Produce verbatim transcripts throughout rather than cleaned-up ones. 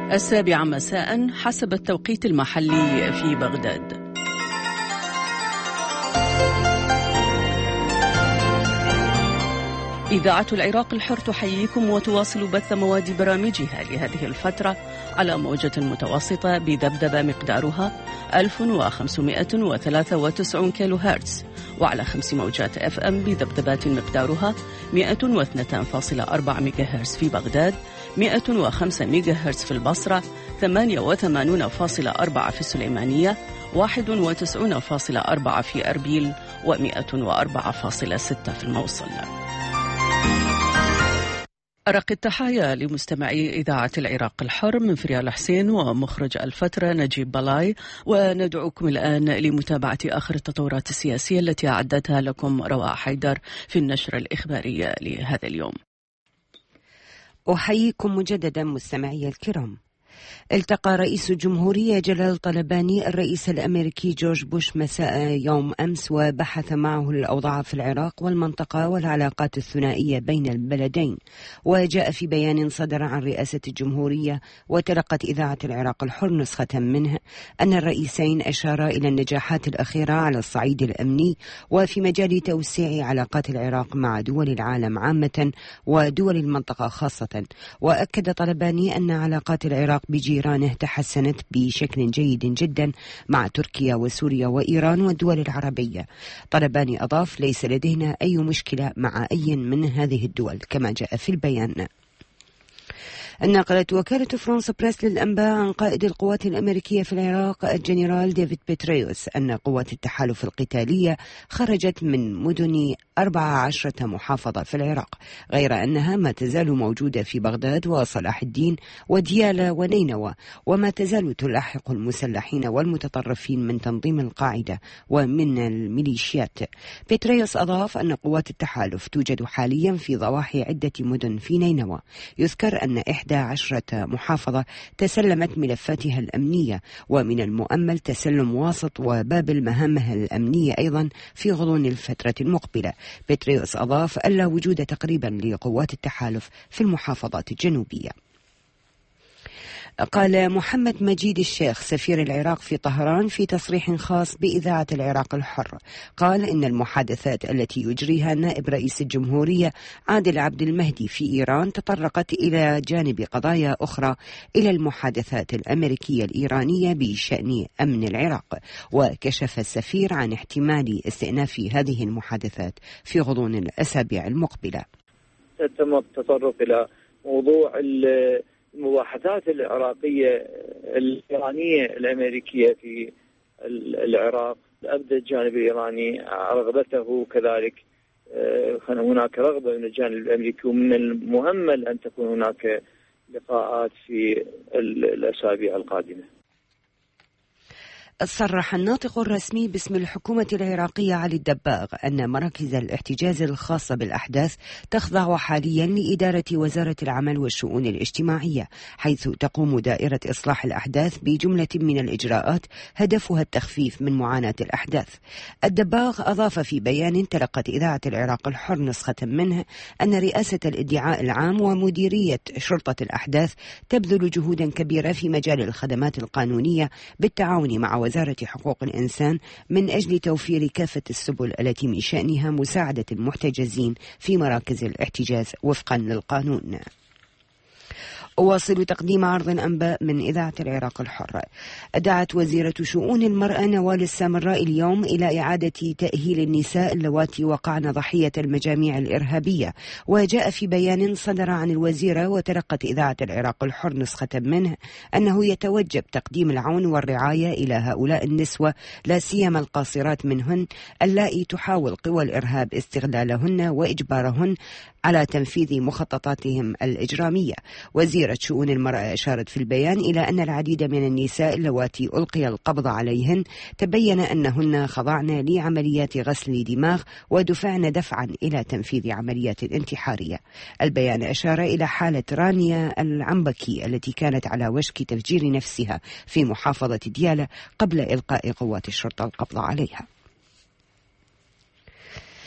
السابعة مساء حسب التوقيت المحلي في بغداد. إذاعة العراق الحر تحييكم وتواصل بث مواد برامجها لهذه الفترة على موجة متوسطة بذبذبة مقدارها ألف وخمسمائة وثلاثة وتسعين كيلو هرتز، وعلى خمس موجات اف ام بذبذبات مقدارها مائة واثنين فاصلة أربعة ميجا هرتز في بغداد، مائة وخمسة ميجا هرتز في البصرة، ثمانية وثمانين فاصلة أربعة في السليمانية، واحد وتسعين فاصلة أربعة في أربيل، ومائة وأربعة فاصلة ستة في الموصل. أرق التحايا لمستمعي إذاعة العراق الحر من فريال حسين ومخرج الفترة نجيب بلاي، وندعوكم الآن لمتابعة آخر التطورات السياسية التي أعدتها لكم رواء حيدر في النشرة الإخبارية لهذا اليوم. أحييكم مجددا مستمعي الكرام. التقى رئيس الجمهورية جلال طلباني الرئيس الأمريكي جورج بوش مساء يوم أمس، وبحث معه الأوضاع في العراق والمنطقة والعلاقات الثنائية بين البلدين. وجاء في بيان صدر عن رئاسة الجمهورية وتلقت إذاعة العراق الحر نسخة منه أن الرئيسين أشارا إلى النجاحات الأخيرة على الصعيد الأمني وفي مجال توسيع علاقات العراق مع دول العالم عامة ودول المنطقة خاصة. وأكد طلباني أن علاقات العراق بجيرانه تحسنت بشكل جيد جدا مع تركيا وسوريا وإيران والدول العربية. طلباني أضاف: ليس لدينا أي مشكلة مع أي من هذه الدول، كما جاء في البيان. نقلت وكالة فرانس بريس للأنباء عن قائد القوات الأمريكية في العراق الجنرال ديفيد بيتريوس أن قوات التحالف القتالية خرجت من مدن أربع عشرة محافظة في العراق، غير أنها ما تزال موجودة في بغداد وصلاح الدين وديالى ونينوى، وما تزال تلاحق المسلحين والمتطرفين من تنظيم القاعدة ومن الميليشيات. بيتريوس أضاف أن قوات التحالف توجد حاليا في ضواحي عدة مدن في نينوى. يذكر أن إحدى عشرة محافظة تسلمت ملفاتها الأمنية، ومن المؤمل تسلم واسط وبابل مهامها الأمنية أيضا في غضون الفترة المقبلة. بيتريوس أضاف ألا وجود تقريبا لقوات التحالف في المحافظات الجنوبية. قال محمد مجيد الشيخ سفير العراق في طهران في تصريح خاص بإذاعة العراق الحر، قال إن المحادثات التي يجريها نائب رئيس الجمهورية عادل عبد المهدي في إيران تطرقت إلى جانب قضايا أخرى إلى المحادثات الأمريكية الإيرانية بشأن أمن العراق. وكشف السفير عن احتمال استئناف هذه المحادثات في غضون الأسابيع المقبلة. تم التطرق إلى موضوع المباحثات العراقية الإيرانية الأمريكية في العراق. أبدى الجانب الإيراني رغبته كذلك، هناك رغبة من الجانب الأمريكي، ومن المؤمل أن تكون هناك لقاءات في الأسابيع القادمة. صرح الناطق الرسمي باسم الحكومة العراقية علي الدباغ أن مراكز الاحتجاز الخاصة بالأحداث تخضع حاليا لإدارة وزارة العمل والشؤون الاجتماعية، حيث تقوم دائرة إصلاح الأحداث بجملة من الإجراءات هدفها التخفيف من معاناة الأحداث. الدباغ أضاف في بيان تلقت إذاعة العراق الحر نسخة منه أن رئاسة الإدعاء العام ومديرية شرطة الأحداث تبذل جهودا كبيرة في مجال الخدمات القانونية بالتعاون مع وزارة حقوق الإنسان من أجل توفير كافة السبل التي من شأنها مساعدة المحتجزين في مراكز الاحتجاز وفقا للقانون. أواصل تقديم عرض الأنباء من إذاعة العراق الحر. دعت وزيرة شؤون المرأة نوال السامراء اليوم إلى إعادة تأهيل النساء اللواتي وقعن ضحية المجاميع الإرهابية. وجاء في بيان صدر عن الوزيرة وتلقت إذاعة العراق الحر نسخة منه أنه يتوجب تقديم العون والرعاية إلى هؤلاء النسوة، لا سيما القاصرات منهن اللائي تحاول قوى الإرهاب استغلالهن وإجبارهن على تنفيذ مخططاتهم الإجرامية. وزيرة شؤون المرأة أشارت في البيان إلى أن العديد من النساء اللواتي ألقي القبض عليهن تبين أنهن خضعن لعمليات غسل دماغ ودفعن دفعا إلى تنفيذ عمليات انتحارية. البيان أشار إلى حالة رانيا العنبكي التي كانت على وشك تفجير نفسها في محافظة ديالى قبل إلقاء قوات الشرطة القبض عليها.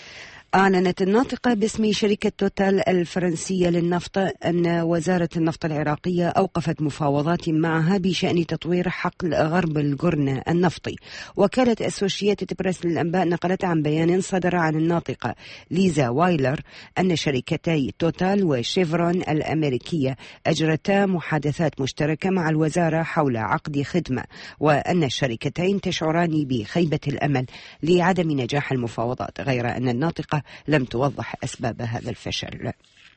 أعلنت الناطقة باسم شركة توتال الفرنسية للنفط أن وزارة النفط العراقية أوقفت مفاوضات معها بشأن تطوير حقل غرب القرن النفطي. وكالة أسوشيتد بريس للأنباء نقلت عن بيان صدر عن الناطقة ليزا وايلر أن شركتي توتال وشيفرون الأمريكية أجرتا محادثات مشتركة مع الوزارة حول عقد خدمة، وأن الشركتين تشعران بخيبة الأمل لعدم نجاح المفاوضات، غير أن الناطقة لم توضح أسباب هذا الفشل.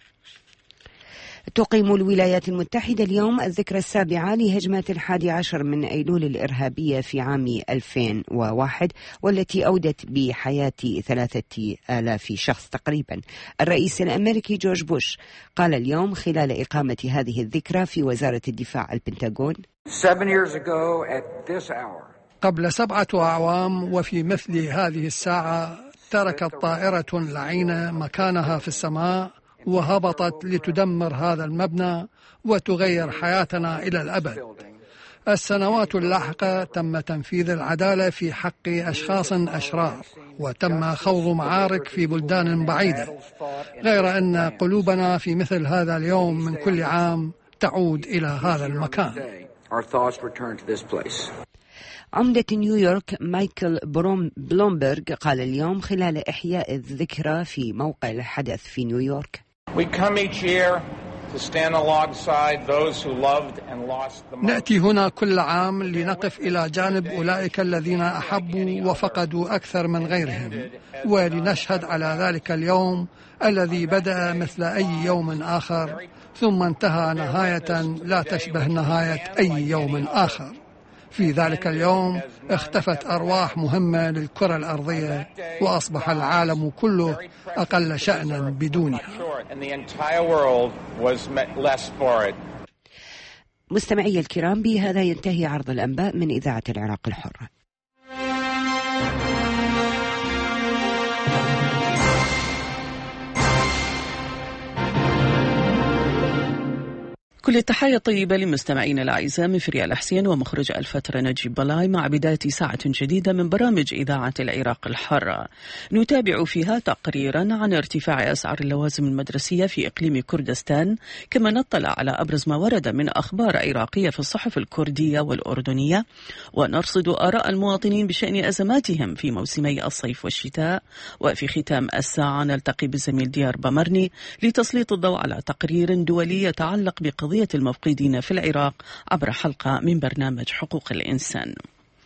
تقيم الولايات المتحدة اليوم الذكرى السابعة لهجمات الحادي عشر من أيلول الإرهابية في عام ألفين وواحد، والتي أودت بحياة ثلاثة آلاف شخص تقريبا. الرئيس الأمريكي جورج بوش قال اليوم خلال إقامة هذه الذكرى في وزارة الدفاع البنتاغون: قبل سبعة أعوام وفي مثل هذه الساعة تركت طائرة لعينة مكانها في السماء وهبطت لتدمر هذا المبنى وتغير حياتنا إلى الأبد. السنوات اللاحقة تم تنفيذ العدالة في حق أشخاص أشرار، وتم خوض معارك في بلدان بعيدة، غير أن قلوبنا في مثل هذا اليوم من كل عام تعود إلى هذا المكان. عمدة نيويورك مايكل بلومبرغ قال اليوم خلال إحياء الذكرى في موقع الحدث في نيويورك: نأتي هنا كل عام لنقف إلى جانب أولئك الذين أحبوا وفقدوا أكثر من غيرهم، ولنشهد على ذلك اليوم الذي بدأ مثل أي يوم آخر ثم انتهى نهاية لا تشبه نهاية أي يوم آخر. في ذلك اليوم اختفت أرواح مهمة للكرة الأرضية، وأصبح العالم كله أقل شأنا بدونها. مستمعي الكرام، بهذا ينتهي عرض الأنباء من إذاعة العراق الحرة. كل التحية الطيبة لمستمعينا الأعزاء من فريال حسين ومخرج الفترة نجيب بلاي، مع بداية ساعة جديدة من برامج إذاعة العراق الحرة نتابع فيها تقريرا عن ارتفاع أسعار اللوازم المدرسية في إقليم كردستان، كما نطلع على أبرز ما ورد من أخبار عراقية في الصحف الكردية والأردنية، ونرصد آراء المواطنين بشأن أزماتهم في موسمي الصيف والشتاء. وفي ختام الساعة نلتقي بالزميل ديار بمرني لتسليط الضوء على تقرير دولي يتعلق بقضية المفقودين في العراق عبر حلقة من برنامج حقوق الإنسان.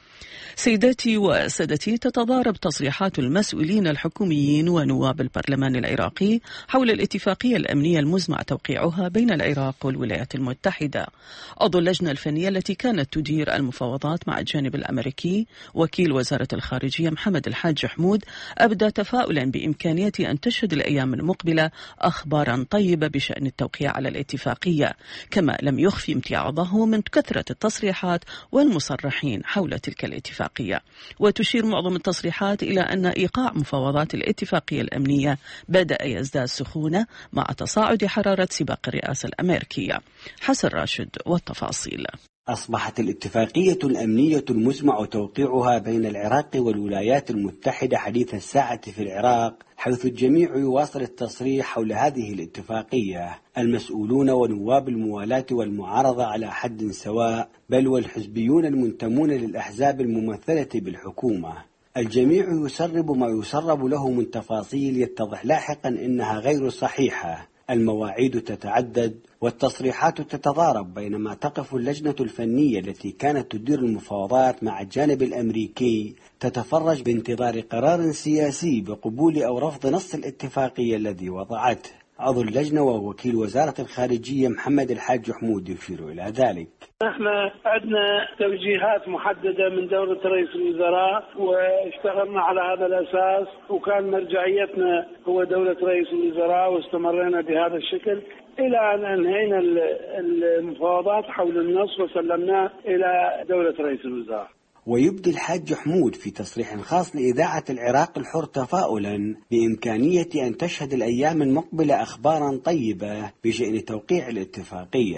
سيداتي وسادتي، تتضارب تصريحات المسؤولين الحكوميين ونواب البرلمان العراقي حول الاتفاقية الأمنية المزمع توقيعها بين العراق والولايات المتحدة. عضو اللجنة الفنية التي كانت تدير المفاوضات مع الجانب الأمريكي وكيل وزارة الخارجية محمد الحاج حمود أبدى تفاؤلا بإمكانية أن تشهد الأيام المقبلة أخبارا طيبة بشأن التوقيع على الاتفاقية، كما لم يخفي امتعاضه من كثرة التصريحات والمصرحين حول تلك الاتفاقية. وتشير معظم التصريحات إلى أن إيقاع مفاوضات الاتفاقية الأمنية بدأ يزداد سخونة مع تصاعد حرارة سباق الرئاسة الأمريكية. حسن راشد والتفاصيل. أصبحت الاتفاقية الأمنية المزمع توقيعها بين العراق والولايات المتحدة حديث الساعة في العراق، حيث الجميع يواصل التصريح حول هذه الاتفاقية، المسؤولون ونواب الموالاة والمعارضة على حد سواء، بل والحزبيون المنتمون للأحزاب الممثلة بالحكومة. الجميع يسرب ما يسرب له من تفاصيل يتضح لاحقا إنها غير صحيحة. المواعيد تتعدد والتصريحات تتضارب، بينما تقف اللجنة الفنية التي كانت تدير المفاوضات مع الجانب الأمريكي تتفرج بانتظار قرار سياسي بقبول أو رفض نص الاتفاقية الذي وضعته. عضو اللجنة ووكيل وزارة الخارجية محمد الحاج حمود يشير إلى ذلك: احنا عندنا توجيهات محددة من دولة رئيس الوزراء واشتغلنا على هذا الأساس، وكان مرجعيتنا هو دولة رئيس الوزراء، واستمرينا بهذا الشكل إلى أن أنهينا المفاوضات حول النص وسلمناه إلى دولة رئيس الوزراء. ويبدي الحاج حمود في تصريح خاص لإذاعة العراق الحر تفاؤلا بإمكانية أن تشهد الأيام المقبلة أخبارا طيبة بشأن توقيع الاتفاقية.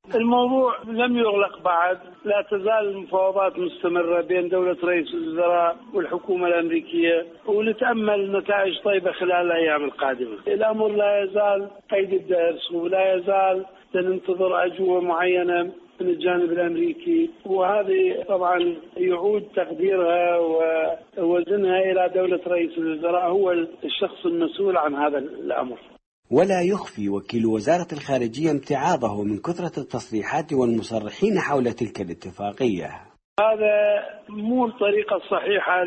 الموضوع لم يغلق بعد، لا تزال المفاوضات مستمرة بين دولة رئيس الوزراء والحكومة الأمريكية، ونتأمل نتائج طيبة خلال الأيام القادمة. الأمر لا يزال قيد الدرس، ولا يزال سننتظر أجوبة معينة من الجانب الأمريكي، وهذه طبعا يعود تقديرها ووزنها إلى دولة رئيس الوزراء، هو الشخص المسؤول عن هذا الأمر. ولا يخفي وكيل وزارة الخارجية امتعاضه من كثرة التصريحات والمصرحين حول تلك الاتفاقية. هذا مو الطريقة الصحيحة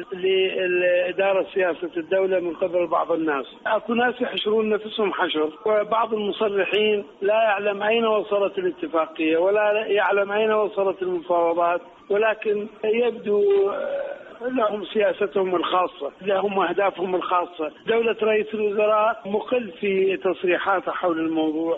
لإدارة سياسة الدولة من قبل بعض الناس. أكو ناس يحشرون نفسهم حشر، وبعض المصرحين لا يعلم أين وصلت الاتفاقية ولا يعلم أين وصلت المفاوضات، ولكن يبدو لهم سياستهم الخاصة، لهم أهدافهم الخاصة. دولة رئيس الوزراء مقل في تصريحاته حول الموضوع،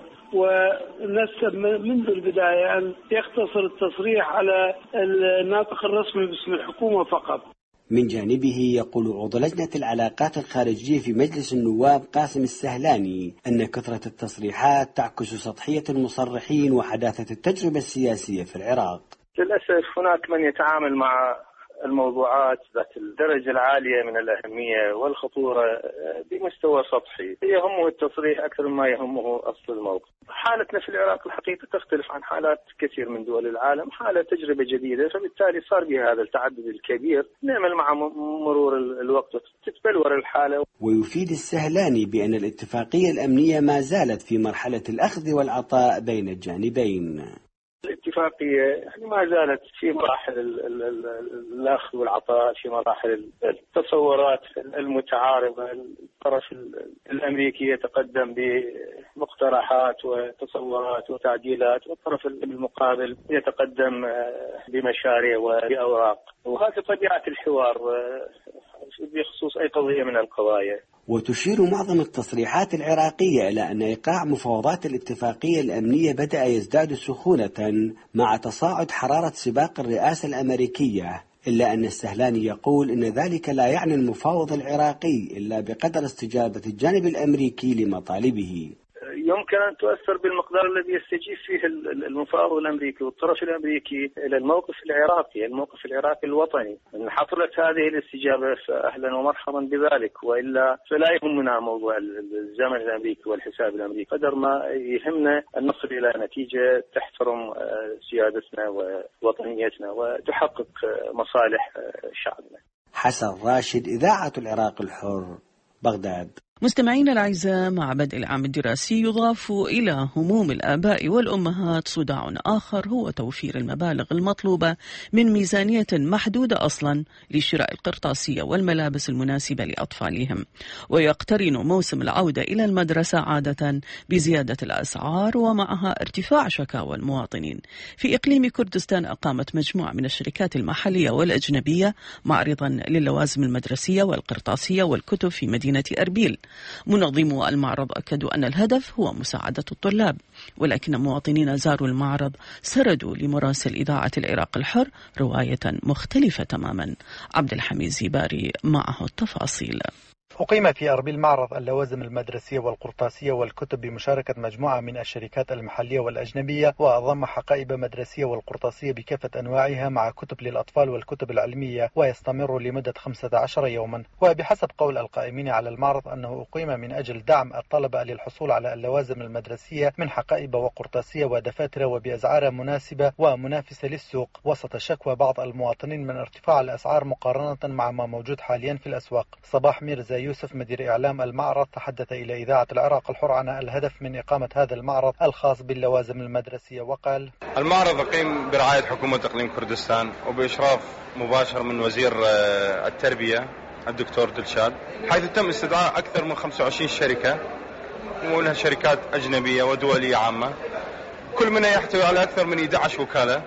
ونسب منذ البداية أن يقتصر التصريح على الناطق الرسمي باسم الحكومة فقط. من جانبه يقول عضو لجنة العلاقات الخارجية في مجلس النواب قاسم السهلاني أن كثرة التصريحات تعكس سطحية المصرحين وحداثة التجربة السياسية في العراق. للأسف هناك من يتعامل مع الموضوعات ذات الدرجة العالية من الأهمية والخطورة بمستوى سطحي، يهمه التصريح أكثر مما يهمه أصل الموقف. حالتنا في العراق الحقيقة تختلف عن حالات كثير من دول العالم، حالة تجربة جديدة، فبالتالي صار بها هذا التعدد الكبير. نعمل مع مرور الوقت تتبلور الحالة. ويفيد السهلاني بأن الاتفاقية الأمنية ما زالت في مرحلة الأخذ والعطاء بين الجانبين. الاتفاقية يعني ما زالت في مراحل الأخذ والعطاء، في مراحل التصورات المتعارضة. الطرف الأمريكي يتقدم بمقترحات وتصورات وتعديلات، والطرف المقابل يتقدم بمشاريع وبأوراق، وهذه طبيعة الحوار بخصوص أي قضية من القضايا. وتشير معظم التصريحات العراقية إلى أن إيقاع مفاوضات الاتفاقية الأمنية بدأ يزداد سخونة مع تصاعد حرارة سباق الرئاسة الأمريكية، إلا أن السهلاني يقول إن ذلك لا يعني المفاوض العراقي إلا بقدر استجابة الجانب الأمريكي لمطالبه. يمكن أن تؤثر بالمقدار الذي يستجيب فيه المفاوض الأمريكي والطرف الأمريكي إلى الموقف العراقي، الموقف العراقي الوطني. إن حصلت هذه الاستجابة فأهلا ومرحبا بذلك، وإلا فلا يهمنا موضوع الزمن الأمريكي والحساب الأمريكي، قدر ما يهمنا أن نصل إلى نتيجة تحترم سيادتنا ووطنيتنا وتحقق مصالح شعبنا. حسن راشد، إذاعة العراق الحر، بغداد. مستمعينا الأعزاء، مع بدء العام الدراسي يضاف إلى هموم الآباء والأمهات صداع آخر، هو توفير المبالغ المطلوبة من ميزانية محدودة أصلا لشراء القرطاسية والملابس المناسبة لأطفالهم. ويقترن موسم العودة إلى المدرسة عادة بزيادة الأسعار ومعها ارتفاع شكاوى المواطنين. في إقليم كردستان أقامت مجموعة من الشركات المحلية والأجنبية معرضا للوازم المدرسية والقرطاسية والكتب في مدينة أربيل. منظمو المعرض أكدوا أن الهدف هو مساعدة الطلاب، ولكن مواطنين زاروا المعرض سردوا لمراسل إذاعة العراق الحر رواية مختلفة تماما. عبد الحميد زيباري معه التفاصيل. أقيم في أربيل معرض اللوازم المدرسية والقرطاسية والكتب بمشاركة مجموعة من الشركات المحلية والأجنبية، وأضم حقائب مدرسية والقرطاسية بكافة أنواعها مع كتب للأطفال والكتب العلمية، ويستمر لمدة خمسة عشر يوما. وبحسب قول القائمين على المعرض أنه أقيم من أجل دعم الطلبة للحصول على اللوازم المدرسية من حقائب وقرطاسية ودفاتر وبأسعار مناسبة ومنافسة للسوق، وسط شكوى بعض المواطنين من ارتفاع الأسعار مقارنة مع ما موجود حاليا في الأسواق. صباح ميرزا يوسف مدير إعلام المعرض تحدث إلى إذاعة العراق الحر عن الهدف من إقامة هذا المعرض الخاص باللوازم المدرسية، وقال: المعرض أقيم برعاية حكومة إقليم كردستان وبإشراف مباشر من وزير التربية الدكتور دلشاد، حيث تم استدعاء أكثر من خمسة وعشرين شركة، ومنها شركات أجنبية ودولية عامة، كل منها يحتوي على أكثر من إحدى عشرة وكالة.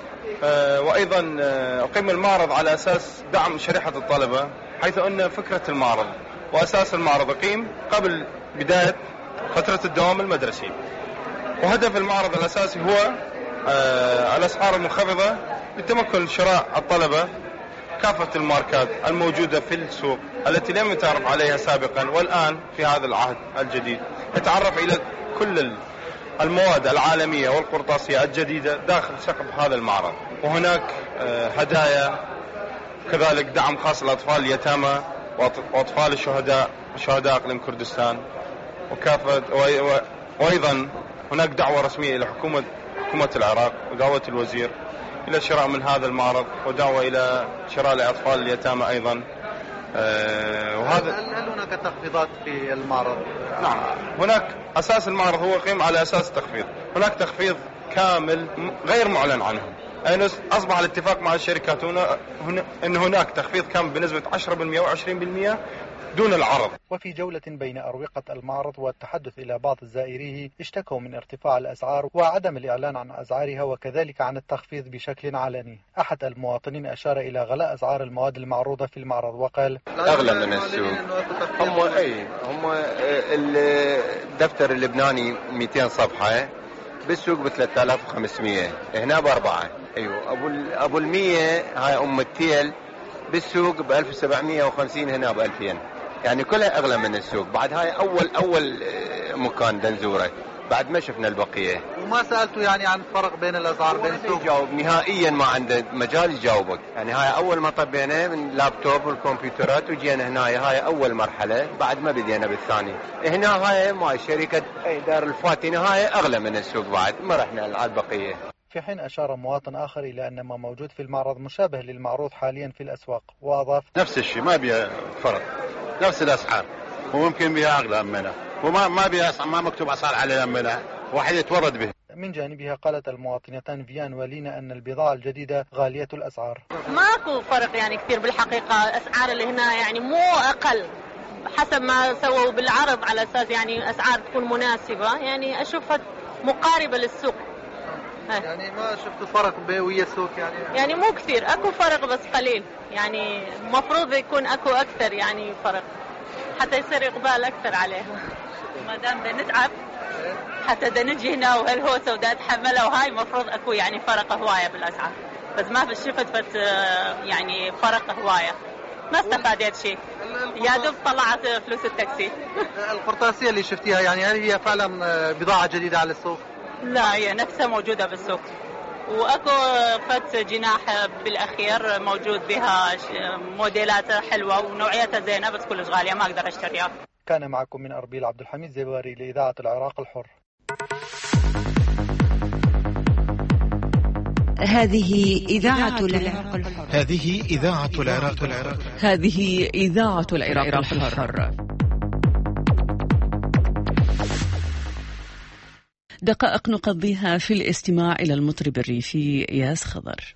وأيضا أقيم المعرض على أساس دعم شريحة الطلبة، حيث أن فكرة المعرض وأساس المعرض أقيم قبل بداية فترة الدوام المدرسي، وهدف المعرض الأساسي هو الأسعار المنخفضة لتمكن شراء الطلبة كافة الماركات الموجودة في السوق التي لم يتعرف عليها سابقا، والآن في هذا العهد الجديد يتعرف إلى كل المواد العالمية والقرطاسية الجديدة داخل سقف هذا المعرض. وهناك هدايا كذلك دعم خاص للأطفال اليتامى وأطفال الشهداء شهداء إقليم كردستان وكافة. وأيضا هناك دعوة رسمية إلى حكومة حكومة العراق ودعوة الوزير إلى شراء من هذا المعرض ودعوة إلى شراء لأطفال اليتامى أيضا. أه وهذا هل هناك تخفيضات في المعرض؟ نعم، هناك أساس المعرض هو قيم على أساس تخفيض. هناك تخفيض كامل غير معلن عنه. أي أصبح الاتفاق مع الشركات هنا أن هناك تخفيض كامل بنسبة عشرة بالمئة وعشرين بالمئة دون العرض. وفي جولة بين أروقة المعرض والتحدث إلى بعض زائريه اشتكوا من ارتفاع الأسعار وعدم الإعلان عن أسعارها وكذلك عن التخفيض بشكل علني. أحد المواطنين أشار إلى غلاء أسعار المواد المعروضة في المعرض وقال: أغلى من السوق. هم أي هم الدفتر اللبناني مئتين صفحة بالسوق ب ثلاثة آلاف وخمسمئة، هنا بأربعة. أيوة أبو أبو المية هاي أم التيل بالسوق ب ألف وسبعمئة وخمسين، هنا ب ألفين، يعني كلها أغلى من السوق. بعد هاي أول أول مكان دنزوره، بعد ما شفنا البقية. وما سألته يعني عن الفرق بين الأسعار بين السوق؟ يجاوب نهائيا، ما عنده مجال يجاوبك. يعني هاي أول ما طبينا من لابتوب والكمبيوترات وجينا هنا، هاي أول مرحلة، بعد ما بدينا بالثاني. هنا هاي مع شركة دار الفاتنة هاي أغلى من السوق، بعد ما رحنا على البقية. في حين أشار مواطن آخر إلى أن ما موجود في المعرض مشابه للمعروض حاليا في الأسواق، وأضاف: نفس الشيء، ما بيها فرق، نفس الأسعار، وممكن بها أغلى منها، وما ما بيها ما مكتوب أسعار عليها منها، واحد يتورد به. من جانبها قالت المواطنتان فيان ولينا أن البضاعة الجديدة غالية الأسعار. ماكو فرق يعني كثير بالحقيقة، أسعار اللي هنا يعني مو أقل حسب ما سووا بالعرض، على أساس يعني أسعار تكون مناسبة، يعني أشوفها مقاربة للسوق. يعني ما شفت فرق ويا السوق يعني؟ يعني مو كثير، اكو فرق بس قليل، يعني المفروض يكون اكو اكثر يعني فرق حتى يصير اقبال اكثر عليها. ما دام بدنا نتعب حتى بدنا نجي هنا وهالهوسه ودا نتحملها، وهاي المفروض اكو يعني فرق هوايه بالاسعار، بس ما شفت فت يعني فرق هوايه، ما استفادت شيء، يا دوب طلعت فلوس التاكسي. القرطاسيه اللي شفتيها يعني هل هي فعلا بضاعه جديده على السوق؟ لا، هي نفسها موجودة بالسوق، وأكو فت جناح بالأخير موجود بها موديلات حلوة ونوعيتها زينة، بس كلش غالية ما أقدر أشتريها. كان معكم من أربيل عبد الحميد زباري لإذاعة العراق الحر. هذه إذاعة العراق الحر. هذه إذاعة العراق الحر. هذه إذاعة العراق الحر. دقائق نقضيها في الاستماع إلى المطرب الريفي إياس خضر.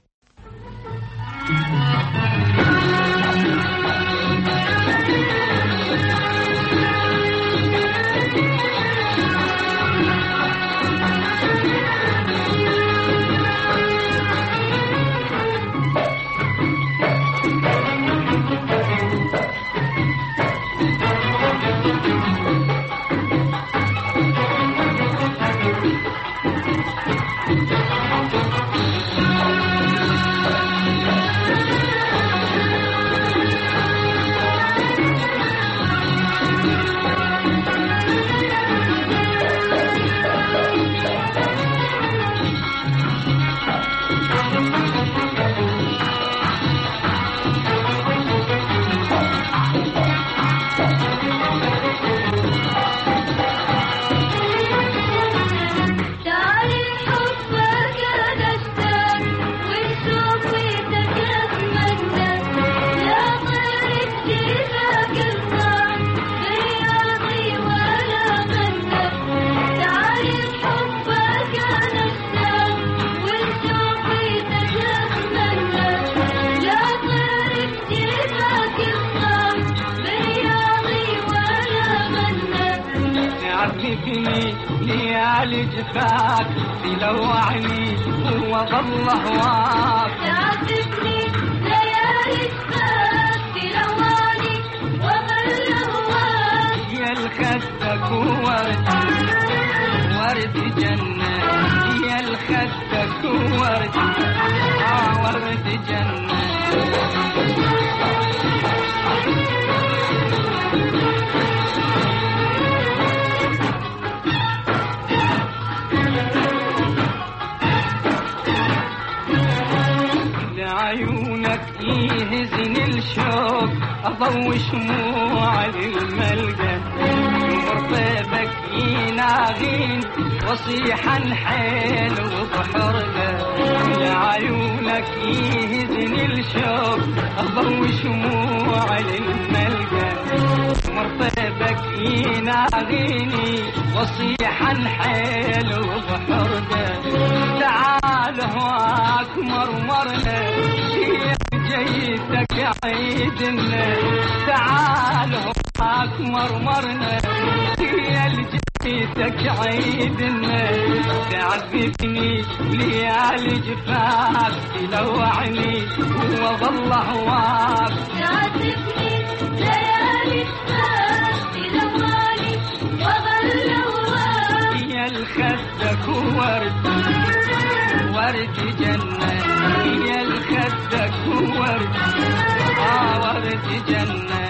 ليالي جفاك تلوعني وظل هواك، تعذبني ليالي جفاك تلوعني وظل هواك، يا الخدك ورد ورد جنة، يا الخدك ورد آه ورد جنة. أضوي شموع للملقى مرطبك يناغين وصيحا حيل وبحرقة لعيونك يهزني الشوق أضوي شموع للملقى مرطبك يناغيني وصيحا حيل وبحرقة تعال هواك مرمرنا جيتك عيدنا تعال هواك مرمرنا يا جيتك عيدنا تعذبني ليالي جفاك تلوعني وظل هواك تعذبني ليالي جفاك تلوعني وظل هواك يا الخدك ورد ورد جنة يا الخدك ورد آه ورد جنة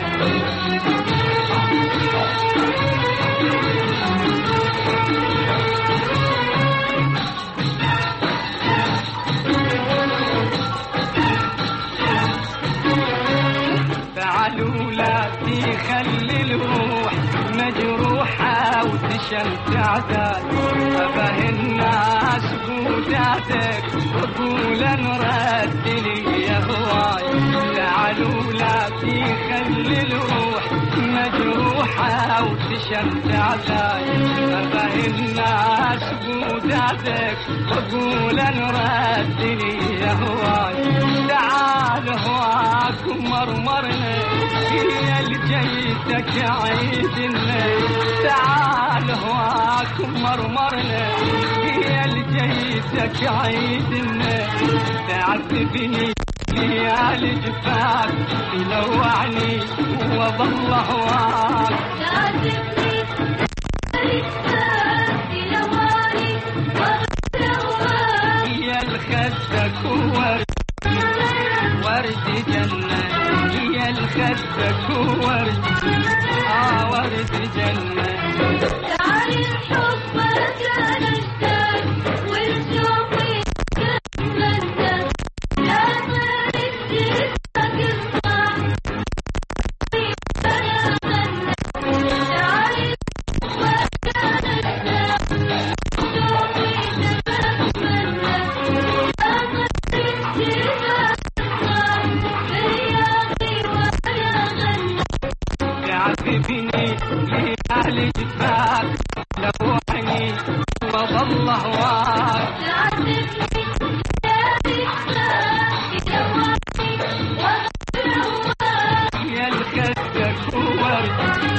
فعلوا لا تخلي الروح مجروحة وتشمتع ذات أبه الناس بوداتك وقول نرد لي يا هواي تعالوا لا تخلي الروح مجروحة وتشمتع ذات أبه الناس بوداتك وقول نرد لي يا هواي تعال هواك مرمرنا يا اللي جيتك عيدنا تعال هواك مرمرنا يا اللي جيتك عيدنا تعذبني ليالي جفاك تلوعني وظل هواك تعذبني ليالي جفاك تلوعني وظل هواك يا الخدك ورد ورد جنة يا الخدك ورد آه ورد جنة تعالي الحب كان اشتاق والشوق كان لا طريق جيتك اسمع انا غنى تعالي الحب كان اشتاق والشوق كان لا طريق جيتك تعذبني ليالي جفاك لوعني وظل هواك تعذبني ليالي جفاك لوعني وظل هواك يا الخدك ورد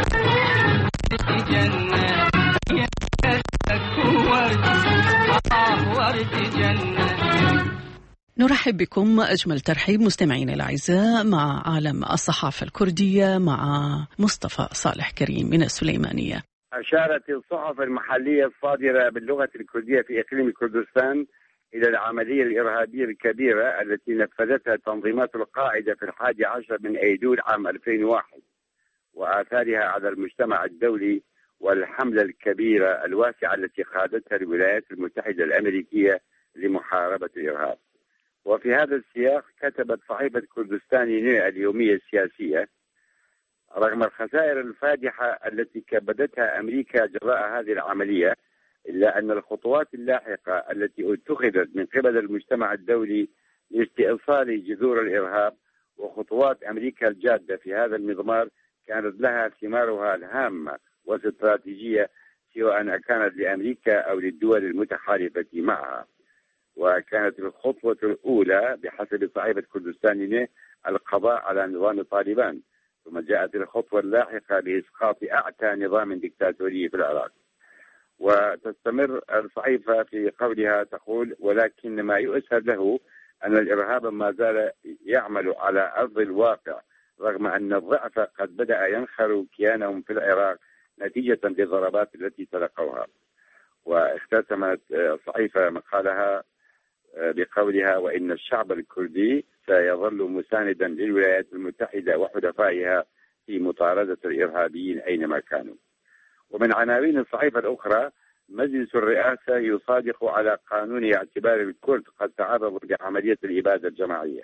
جنة يا الخدك ورد آه ورد جنة. نرحب بكم أجمل ترحيب مستمعين الأعزاء مع عالم الصحافة الكردية مع مصطفى صالح كريم من السليمانية. أشارت الصحف المحلية الصادرة باللغة الكردية في إقليم كردستان إلى العملية الإرهابية الكبيرة التي نفذتها تنظيمات القاعدة في الحادي عشر من أيلول عام ألفين وواحد وآثارها على المجتمع الدولي والحملة الكبيرة الواسعة التي قادتها الولايات المتحدة الأمريكية لمحاربة الإرهاب. وفي هذا السياق كتبت صحيفة كردستان يونيو اليومية السياسية: رغم الخسائر الفادحة التي كبدتها أمريكا جراء هذه العملية، إلا أن الخطوات اللاحقة التي اتخذت من قبل المجتمع الدولي لاستئصال جذور الإرهاب وخطوات أمريكا الجادة في هذا المضمار كانت لها ثمارها الهامة واستراتيجية، سواء كانت لأمريكا أو للدول المتحالفة معها. وكانت الخطوة الأولى بحسب صحيفة كردستان القضاء على نظام طالبان، ثم جاءت الخطوة اللاحقة بإسقاط أعتى نظام ديكتاتوري في العراق. وتستمر الصحيفة في قولها تقول: ولكن ما يؤسف له أن الإرهاب ما زال يعمل على أرض الواقع، رغم أن الضعف قد بدأ ينخر كيانهم في العراق نتيجة للضربات التي تلقوها. واختتمت الصحيفة مقالها بقولها: وإن الشعب الكردي سيظل مساندا للولايات المتحدة وحلفائها في مطاردة الإرهابيين أينما كانوا. ومن عناوين الصحيفة الأخرى: مجلس الرئاسة يصادق على قانون اعتبار الكرد قد تعرضوا لعملية الإبادة الجماعية.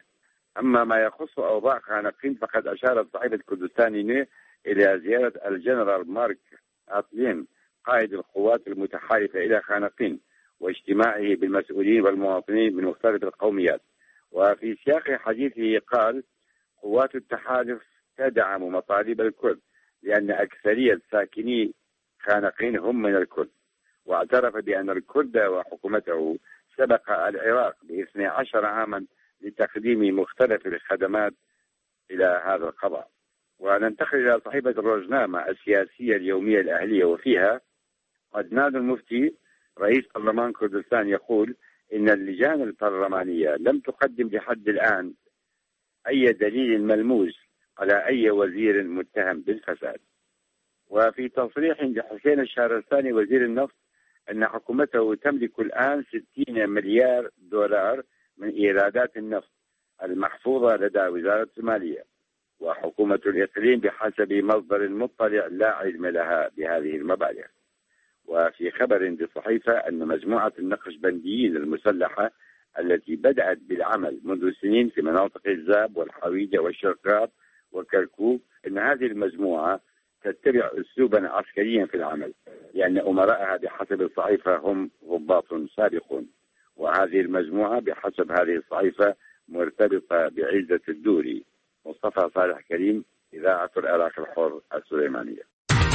أما ما يخص أوضاع خانقين فقد أشارت صحيفة كردستان يوني إلى زيارة الجنرال مارك أطلين قائد القوات المتحالفة إلى خانقين واجتماعه بالمسؤولين والمواطنين من مختلف القوميات. وفي سياق حديثه قال: قوات التحالف تدعم مطالب الكرد لأن أكثرية ساكني خانقين هم من الكرد، واعترف بأن الكرد وحكومته سبق العراق باثني عشر عاما لتقديم مختلف الخدمات إلى هذا القضاء. وننتقل إلى صحيفة الروزنامة السياسية اليومية الأهلية، وفيها عدنان المفتي رئيس برلمان كردستان يقول إن اللجان البرلمانية لم تقدم لحد الآن أي دليل ملموس على أي وزير متهم بالفساد. وفي تصريح لحسين الشهرستاني وزير النفط أن حكومته تملك الآن ستين مليار دولار من إيرادات النفط المحفوظة لدى وزارة المالية، وحكومة الإقليم بحسب مصدر مطلع لا علم لها بهذه المبالغ. وفي خبر للصحيفة أن مجموعة النقشبنديين المسلحة التي بدأت بالعمل منذ سنين في مناطق الزاب والحويجة والشرقاب وكركوك، أن هذه المجموعة تتبع أسلوبا عسكريا في العمل، لأن أمراءها بحسب الصحيفة هم ضباط سابقون. وهذه المجموعة بحسب هذه الصحيفة مرتبطة بعزة الدوري. مصطفى صالح كريم، إذاعة العراق الحر السليمانية.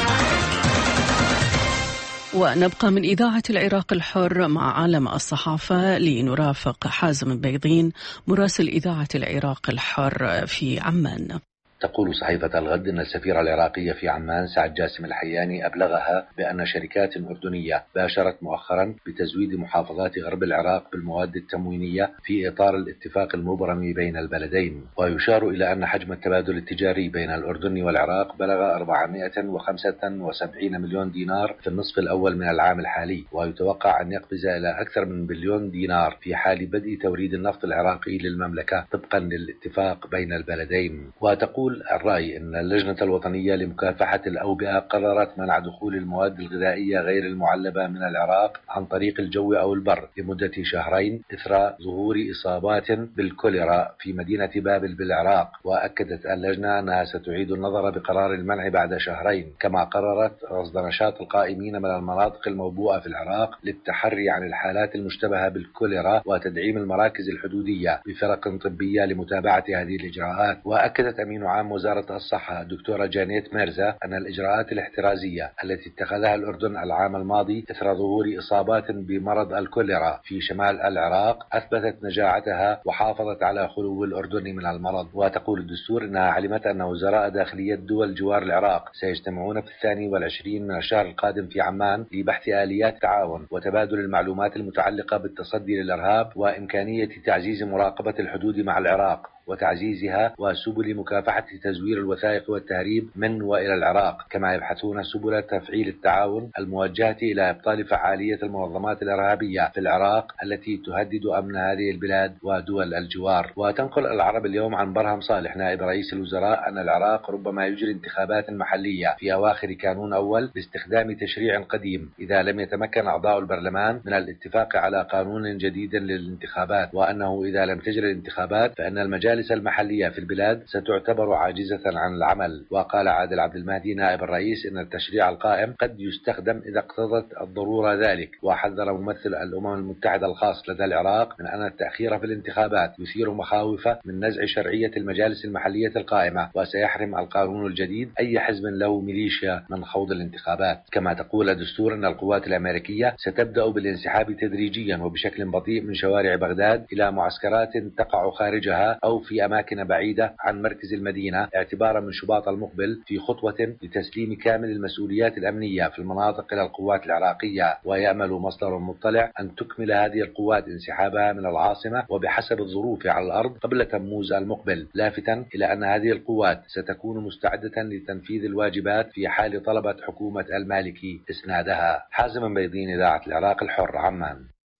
ونبقى من إذاعة العراق الحر مع عالم الصحافة لنرافق حازم بيضين مراسل إذاعة العراق الحر في عمان. تقول صحيفة الغد أن السفيرة العراقية في عمان سعد جاسم الحياني أبلغها بأن شركات أردنية باشرت مؤخرا بتزويد محافظات غرب العراق بالمواد التموينية في إطار الاتفاق المبرم بين البلدين. ويشار إلى أن حجم التبادل التجاري بين الأردن والعراق بلغ أربعمائة وخمسة وسبعين مليون دينار في النصف الأول من العام الحالي، ويتوقع أن يقفز إلى أكثر من بليون دينار في حال بدء توريد النفط العراقي للمملكة طبقا للاتفاق بين البلدين. وتقول الرأي أن اللجنة الوطنية لمكافحة الأوبئة قررت منع دخول المواد الغذائية غير المعلبة من العراق عن طريق الجو أو البر لمدة شهرين إثر ظهور إصابات بالكوليرا في مدينة بابل بالعراق. وأكدت اللجنة أنها ستعيد النظر بقرار المنع بعد شهرين، كما قررت رصد نشاط القائمين من المناطق الموبوءة في العراق للتحري عن الحالات المشتبهة بالكوليرا وتدعيم المراكز الحدودية بفرق طبية لمتابعة هذه الإجراءات. وأكدت أمين عام وزارة الصحة الدكتورة جانيت ميرزا أن الإجراءات الاحترازية التي اتخذها الأردن العام الماضي إثر ظهور إصابات بمرض الكوليرا في شمال العراق أثبتت نجاعتها وحافظت على خلو الأردن من المرض. وتقول الدستور أنها علمت أن وزراء داخلية دول جوار العراق سيجتمعون في الثاني والعشرين من الشهر القادم في عمان لبحث آليات التعاون وتبادل المعلومات المتعلقة بالتصدي للإرهاب وإمكانية تعزيز مراقبة الحدود مع العراق وتعزيزها وسبل مكافحة تزوير الوثائق والتهريب من وإلى العراق، كما يبحثون سبل تفعيل التعاون الموجهة إلى إبطال فعالية المنظمات الإرهابية في العراق التي تهدد أمن هذه البلاد ودول الجوار. وتنقل العرب اليوم عن برهم صالح نائب رئيس الوزراء أن العراق ربما يجري انتخابات محلية في أواخر كانون أول باستخدام تشريع قديم إذا لم يتمكن أعضاء البرلمان من الاتفاق على قانون جديد للانتخابات، وأنه إذا لم تجري الانتخابات فإن المجال المحلية في البلاد ستعتبر عاجزة عن العمل. وقال عادل عبد المهدي نائب الرئيس إن التشريع القائم قد يستخدم إذا اقتضت الضرورة ذلك. وحذر ممثل الأمم المتحدة الخاص لدى العراق من أن التأخير في الانتخابات يثير مخاوف من نزع شرعية المجالس المحلية القائمة، وسيحرم القانون الجديد أي حزب له ميليشيا من خوض الانتخابات. كما تقول الدستور أن القوات الأمريكية ستبدأ بالانسحاب تدريجيا وبشكل بطيء من شوارع بغداد إلى معسكرات تقع خارجها أو في أماكن بعيدة عن مركز المدينة اعتبارا من شباط المقبل، في خطوة لتسليم كامل المسؤوليات الأمنية في المناطق إلى القوات العراقية. ويأمل مصدر مطلع أن تكمل هذه القوات انسحابها من العاصمة وبحسب الظروف على الأرض قبل تموز المقبل، لافتا إلى أن هذه القوات ستكون مستعدة لتنفيذ الواجبات في حال طلبت حكومة المالكي إسنادها. حازم بيضين، إذاعة العراق الحر، عمان.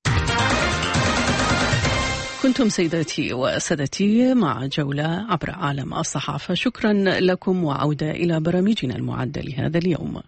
كنتم سيداتي وسادتي مع جولة عبر عالم الصحافة. شكرا لكم وعودة إلى برامجنا المعدة لهذا اليوم.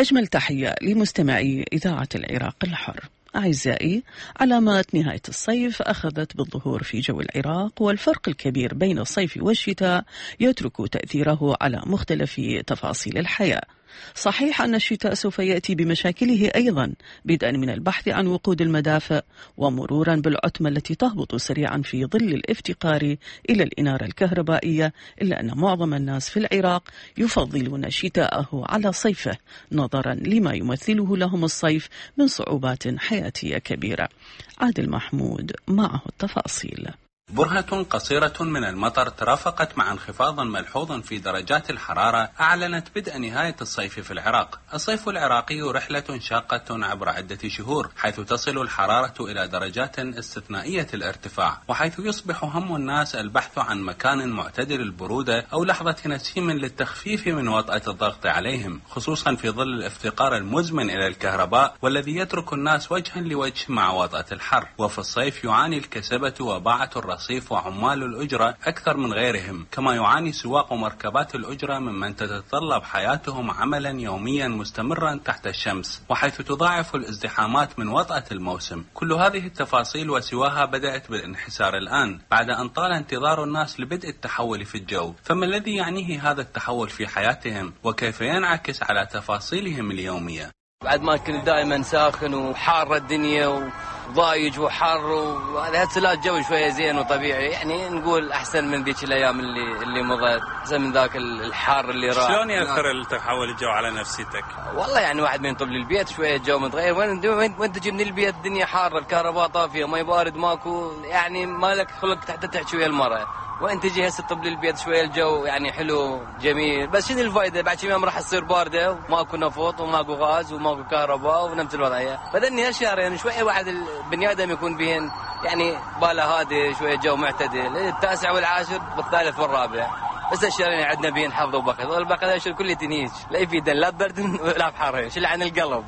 أجمل تحية لمستمعي إذاعة العراق الحر. أعزائي، علامات نهاية الصيف أخذت بالظهور في جو العراق، والفرق الكبير بين الصيف والشتاء يترك تأثيره على مختلف تفاصيل الحياة. صحيح أن الشتاء سوف يأتي بمشاكله أيضا، بدءا من البحث عن وقود المدافع ومرورا بالعتمة التي تهبط سريعا في ظل الافتقار إلى الإنارة الكهربائية، إلا أن معظم الناس في العراق يفضلون شتاءه على صيفه نظرا لما يمثله لهم الصيف من صعوبات حياتية كبيرة. عادل محمود معه التفاصيل. برهة قصيرة من المطر ترافقت مع انخفاض ملحوظ في درجات الحرارة أعلنت بدء نهاية الصيف في العراق. الصيف العراقي رحلة شاقة عبر عدة شهور، حيث تصل الحرارة إلى درجات استثنائية الارتفاع، وحيث يصبح هم الناس البحث عن مكان معتدل البرودة أو لحظة نسيم للتخفيف من وطأة الضغط عليهم، خصوصا في ظل الافتقار المزمن إلى الكهرباء والذي يترك الناس وجها لوجه مع وطأة الحر. وفي الصيف يعاني الكسبة وباعة الرصيف وعمال الأجرة أكثر من غيرهم، كما يعاني سواق مركبات الأجرة ممن تتطلب حياتهم عملا يوميا مستمرا تحت الشمس، وحيث تضاعف الازدحامات من وطأة الموسم. كل هذه التفاصيل وسواها بدأت بالانحسار الآن بعد أن طال انتظار الناس لبدء التحول في الجو. فما الذي يعنيه هذا التحول في حياتهم، وكيف ينعكس على تفاصيلهم اليومية؟ بعد ما كنت دائما ساخن وحارة الدنيا وضايج وحر، وهذا هالسلات جو شوية زين وطبيعي، يعني نقول أحسن من ذيك الأيام اللي اللي مضت، أحسن من ذاك الحار اللي راح. شلون يأثر التحول الجو على نفسيتك؟ والله يعني واحد من يطب للبيت شوية الجو متغير، وين وين تجي من البيت الدنيا حارة، الكهرباء طافية، ما يبارد ماكو، يعني ما لك خلق حتى تحكي ويا المرأة. وين تجي هسه طب للبيت شويه الجو يعني حلو جميل، بس شنو الفائده؟ بعد شي يوم راح تصير بارده وماكو نفط وماكو غاز وماكو كهرباء ونفس الوضعيه. بدني هالشهر يعني شويه واحد البني ادم يكون بهن يعني باله هادي، شويه جو معتدل، التاسع والعاشر والثالث والرابع، بس الشهرين عندنا بين حظ وبقد، والبقد الاشهر كله تنيج، لا يفيد لا برد ولا بحر، شل عن القلب.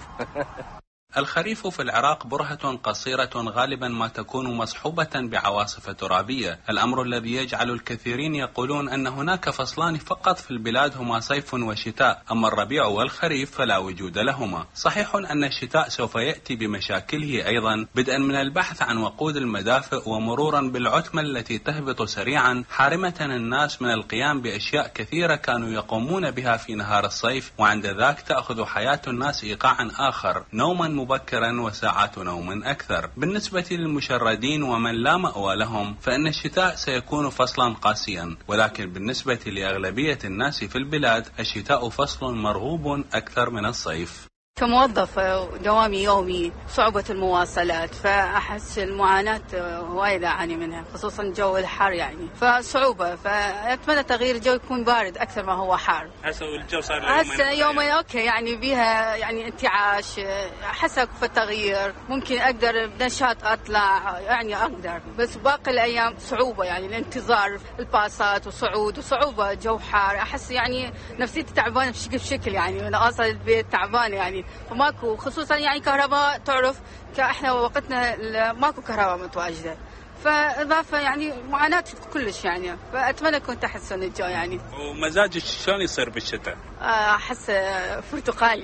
الخريف في العراق برهة قصيرة غالبا ما تكون مصحوبة بعواصف ترابية، الأمر الذي يجعل الكثيرين يقولون أن هناك فصلان فقط في البلاد هما صيف وشتاء، أما الربيع والخريف فلا وجود لهما. صحيح أن الشتاء سوف يأتي بمشاكله أيضا، بدءا من البحث عن وقود المدافئ ومرورا بالعتمة التي تهبط سريعا، حارمة الناس من القيام بأشياء كثيرة كانوا يقومون بها في نهار الصيف، وعند ذاك تأخذ حياة الناس إيقاعا آخر، نوما مبكرا وساعات نوم أكثر. بالنسبة للمشردين ومن لا مأوى لهم فإن الشتاء سيكون فصلا قاسيا، ولكن بالنسبة لأغلبية الناس في البلاد الشتاء فصل مرغوب أكثر من الصيف. كموظفة دوامي يومي، صعوبة المواصلات، فأحس المعاناة وايد أعاني منها، خصوصا جو الحر يعني، فصعوبة، فأتمنى تغيير الجو يكون بارد أكثر ما هو حار. هسه الجو صار هسه يومين أوكي يعني بيها يعني انتعاش، حسب في التغيير ممكن أقدر بنشاط أطلع يعني أقدر، بس باقي الأيام صعوبة يعني الانتظار الباصات وصعود وصعوبة، جو حار، أحس يعني نفسيتي تعبانة بشكل بشكل يعني، أنا أصل البيت تعبانة يعني، فماكو خصوصا يعني كهرباء، تعرف كاحنا وقتنا ماكو كهرباء متواجده، فاضافه يعني معاناه كلش يعني، فاتمنى يكون تحسن الجو يعني. ومزاجك شلون يصير بالشتاء؟ احس برتقالي.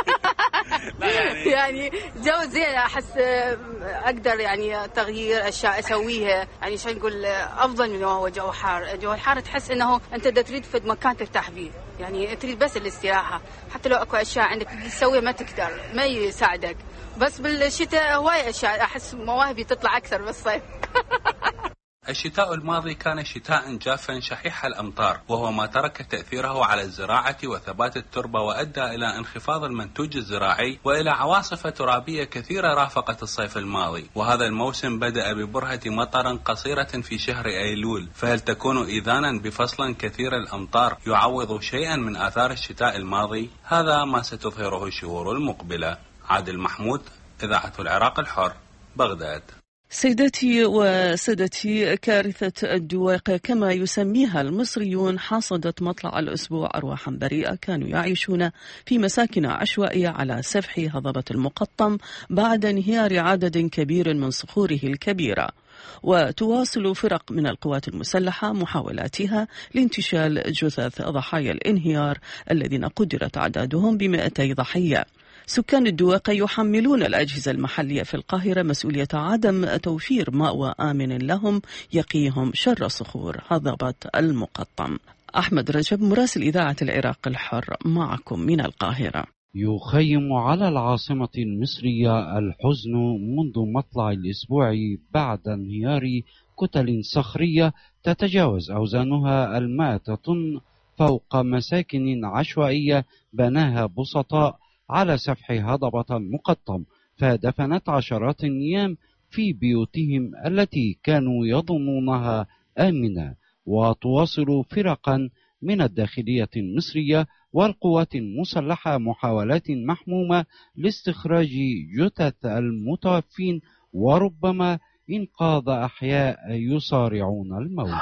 يعني يعني جو زين، احس اقدر يعني تغيير اشياء اسويها، يعني شو نقول افضل من هو جو حار. جو الحار تحس انه انت تريد في مكان ترتاح فيه، يعني تريد بس الاستراحه، حتى لو اكو اشياء عندك تسويها ما تقدر، ما يساعدك. بس بالشتاء هواي اشياء احس مواهبي تطلع اكثر بالصيف. الشتاء الماضي كان شتاء جافا شحيح الأمطار، وهو ما ترك تأثيره على الزراعة وثبات التربة، وأدى إلى انخفاض المنتوج الزراعي وإلى عواصف ترابية كثيرة رافقت الصيف الماضي. وهذا الموسم بدأ ببرهة مطر قصيرة في شهر أيلول، فهل تكون إذانا بفصل كثير الأمطار يعوض شيئا من آثار الشتاء الماضي؟ هذا ما ستظهره الشهور المقبلة. عادل محمود، إذاعة العراق الحر، بغداد. سيداتي وسادتي، كارثة الدواقة كما يسميها المصريون حاصدت مطلع الأسبوع أرواحا بريئة كانوا يعيشون في مساكن عشوائية على سفح هضبة المقطم بعد انهيار عدد كبير من صخوره الكبيرة. وتواصل فرق من القوات المسلحة محاولاتها لانتشال جثث ضحايا الانهيار الذين قدر تعدادهم بمئتي ضحية. سكان الدويقة يحملون الأجهزة المحلية في القاهرة مسؤولية عدم توفير مأوى آمن لهم يقيهم شر صخور هضبة المقطم. أحمد رجب مراسل إذاعة العراق الحر معكم من القاهرة. يخيم على العاصمة المصرية الحزن منذ مطلع الأسبوع بعد انهيار كتل صخرية تتجاوز أوزانها المائة طن فوق مساكن عشوائية بناها بسطاء على سفح هضبة المقطم، فدفنت عشرات النيام في بيوتهم التي كانوا يظنونها آمنة. وتواصل فرقا من الداخلية المصرية والقوات المسلحة محاولات محمومة لاستخراج جثث المتوفين وربما إنقاذ أحياء يصارعون الموت.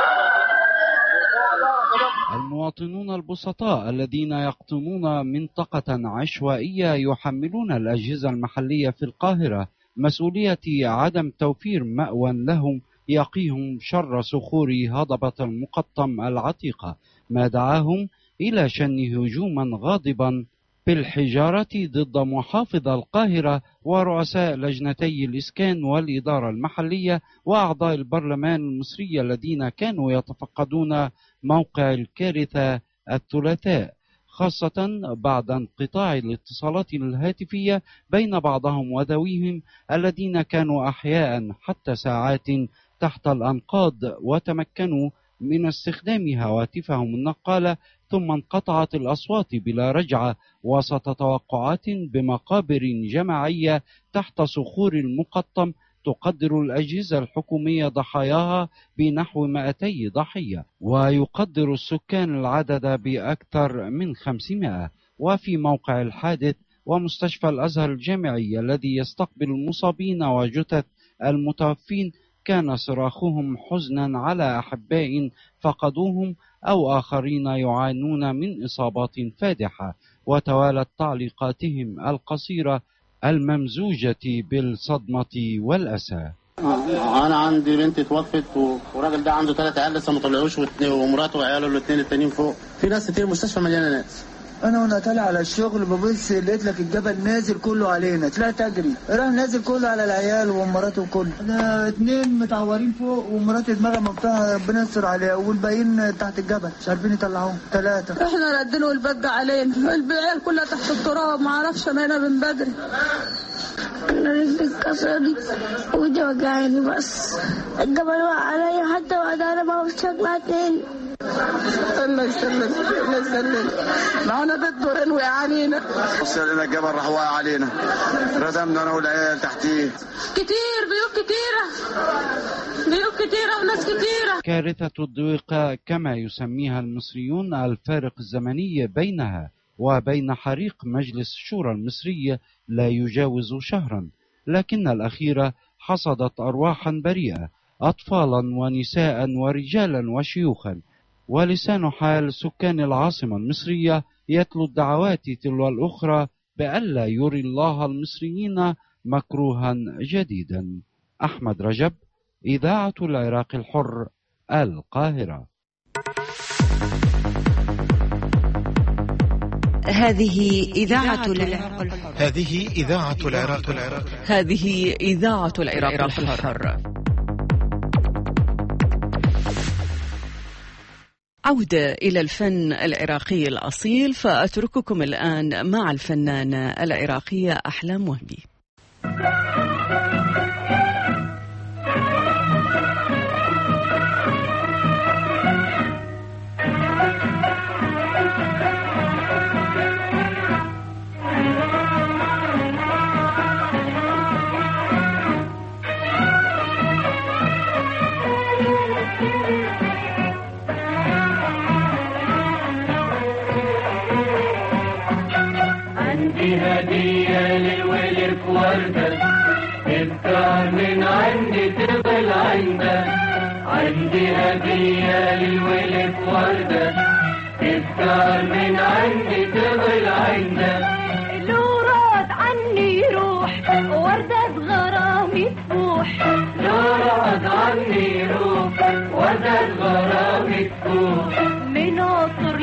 المواطنون البسطاء الذين يقطنون منطقة عشوائية يحملون الأجهزة المحلية في القاهرة مسؤولية عدم توفير مأوى لهم يقيهم شر صخور هضبة المقطم العتيقة، ما دعاهم إلى شن هجوما غاضبا بالحجارة ضد محافظ القاهرة ورؤساء لجنتي الإسكان والإدارة المحلية وأعضاء البرلمان المصري الذين كانوا يتفقدون موقع الكارثة الثلاثاء، خاصة بعد انقطاع الاتصالات الهاتفية بين بعضهم وذويهم الذين كانوا أحياء حتى ساعات تحت الأنقاض وتمكنوا من استخدام هواتفهم النقالة، ثم انقطعت الأصوات بلا رجعة وسط توقعات بمقابر جماعية تحت صخور المقطم تقدر الأجهزة الحكومية ضحاياها بنحو مئتي ضحية، ويقدر السكان العدد بأكثر من خمسمائة. وفي موقع الحادث ومستشفى الأزهر الجامعي الذي يستقبل المصابين وجثث المتوفين كان صراخهم حزنا على أحباء فقدوهم أو آخرين يعانون من إصابات فادحة، وتوالت تعليقاتهم القصيرة الممزوجة بالصدمة والأسى. أنا عندي بنتي توفت والراجل ده عنده ثلاثة عيال لسه ما طلعوش ومراته وعياله الاثنين التانيين فوق. في ناس كتير، المستشفى مليانة ناس. انا وانا طالع على الشغل ببص لقيت لك الجبل نازل كله علينا، طلعت اجري راح نازل كله على العيال ومراته كله. انا اتنين متعورين فوق ومراتي دماغها مفتوحه ربنا يستر عليها، والباقيين تحت الجبل مش عارفين يطلعوهم ثلاثه. احنا ردينا البج علينا، العيال كلها تحت التراب ما اعرفش انا هنا من بدري. انا رجلي اتكسرت ودي وجعاني بس الجبل وقع عليا حتى وقعدنا ما مش هطلع تاني. الله يسلمك الله يسلمك معانا بيت دورين ويعانينا. بص لنا الجبل راح واقع علينا، ردمنا انا والعيال تحتيه. كتير بيوت كتيره بيوت كتيره وناس كتيره. كارثة الدويقة كما يسميها المصريون الفارق الزمني بينها وبين حريق مجلس الشورى المصري لا يجاوز شهرا، لكن الأخيرة حصدت أرواحا بريئة، أطفالا ونساء ورجالا وشيوخا. ولسان حال سكان العاصمة المصرية يتلو الدعوات تلو الأخرى بألا يري الله المصريين مكروها جديدا. أحمد رجب، إذاعة العراق الحر، القاهرة. هذه إذاعة العراق الحر. هذه إذاعة العراق الحر. هذه إذاعة العراق الحر. عودة إلى الفن العراقي الأصيل، فأترككم الآن مع الفنانة العراقية أحلام وهبي. عندي هدية للولك وردة تذكر من عندي تغل عندك. عندي هدية للولك وردة تذكر من عندي تغل عندك. لو راد عني روح وردة غرامي تفوح لو رعد عني روح وردة غرامي تفوح من عطر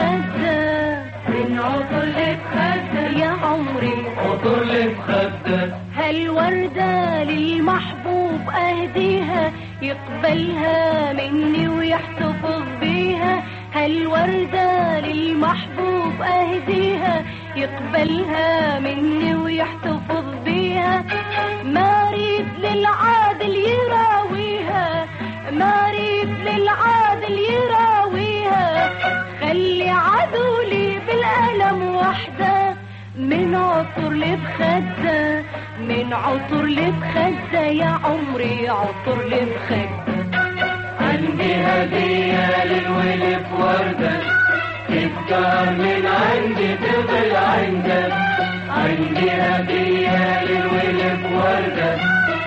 لبخدة من عطر لبخدة يا عمري عطر لبخدة هالوردة للمحبوب أهديها يقبلها مني ويحتفظ بيها هالوردة للمحبوب أهديها يقبلها مني ويحتفظ بيها ما ريد للعادل يراويها ما ريد للعادل يراويها خلي عدولي بالألم وحده من عطر لبخدة من عطر لبخدة يا عمري عطر لبخدة عندي هدية للولد وردة تذكار من عندي تضل عندك عندي هدية للولد وردة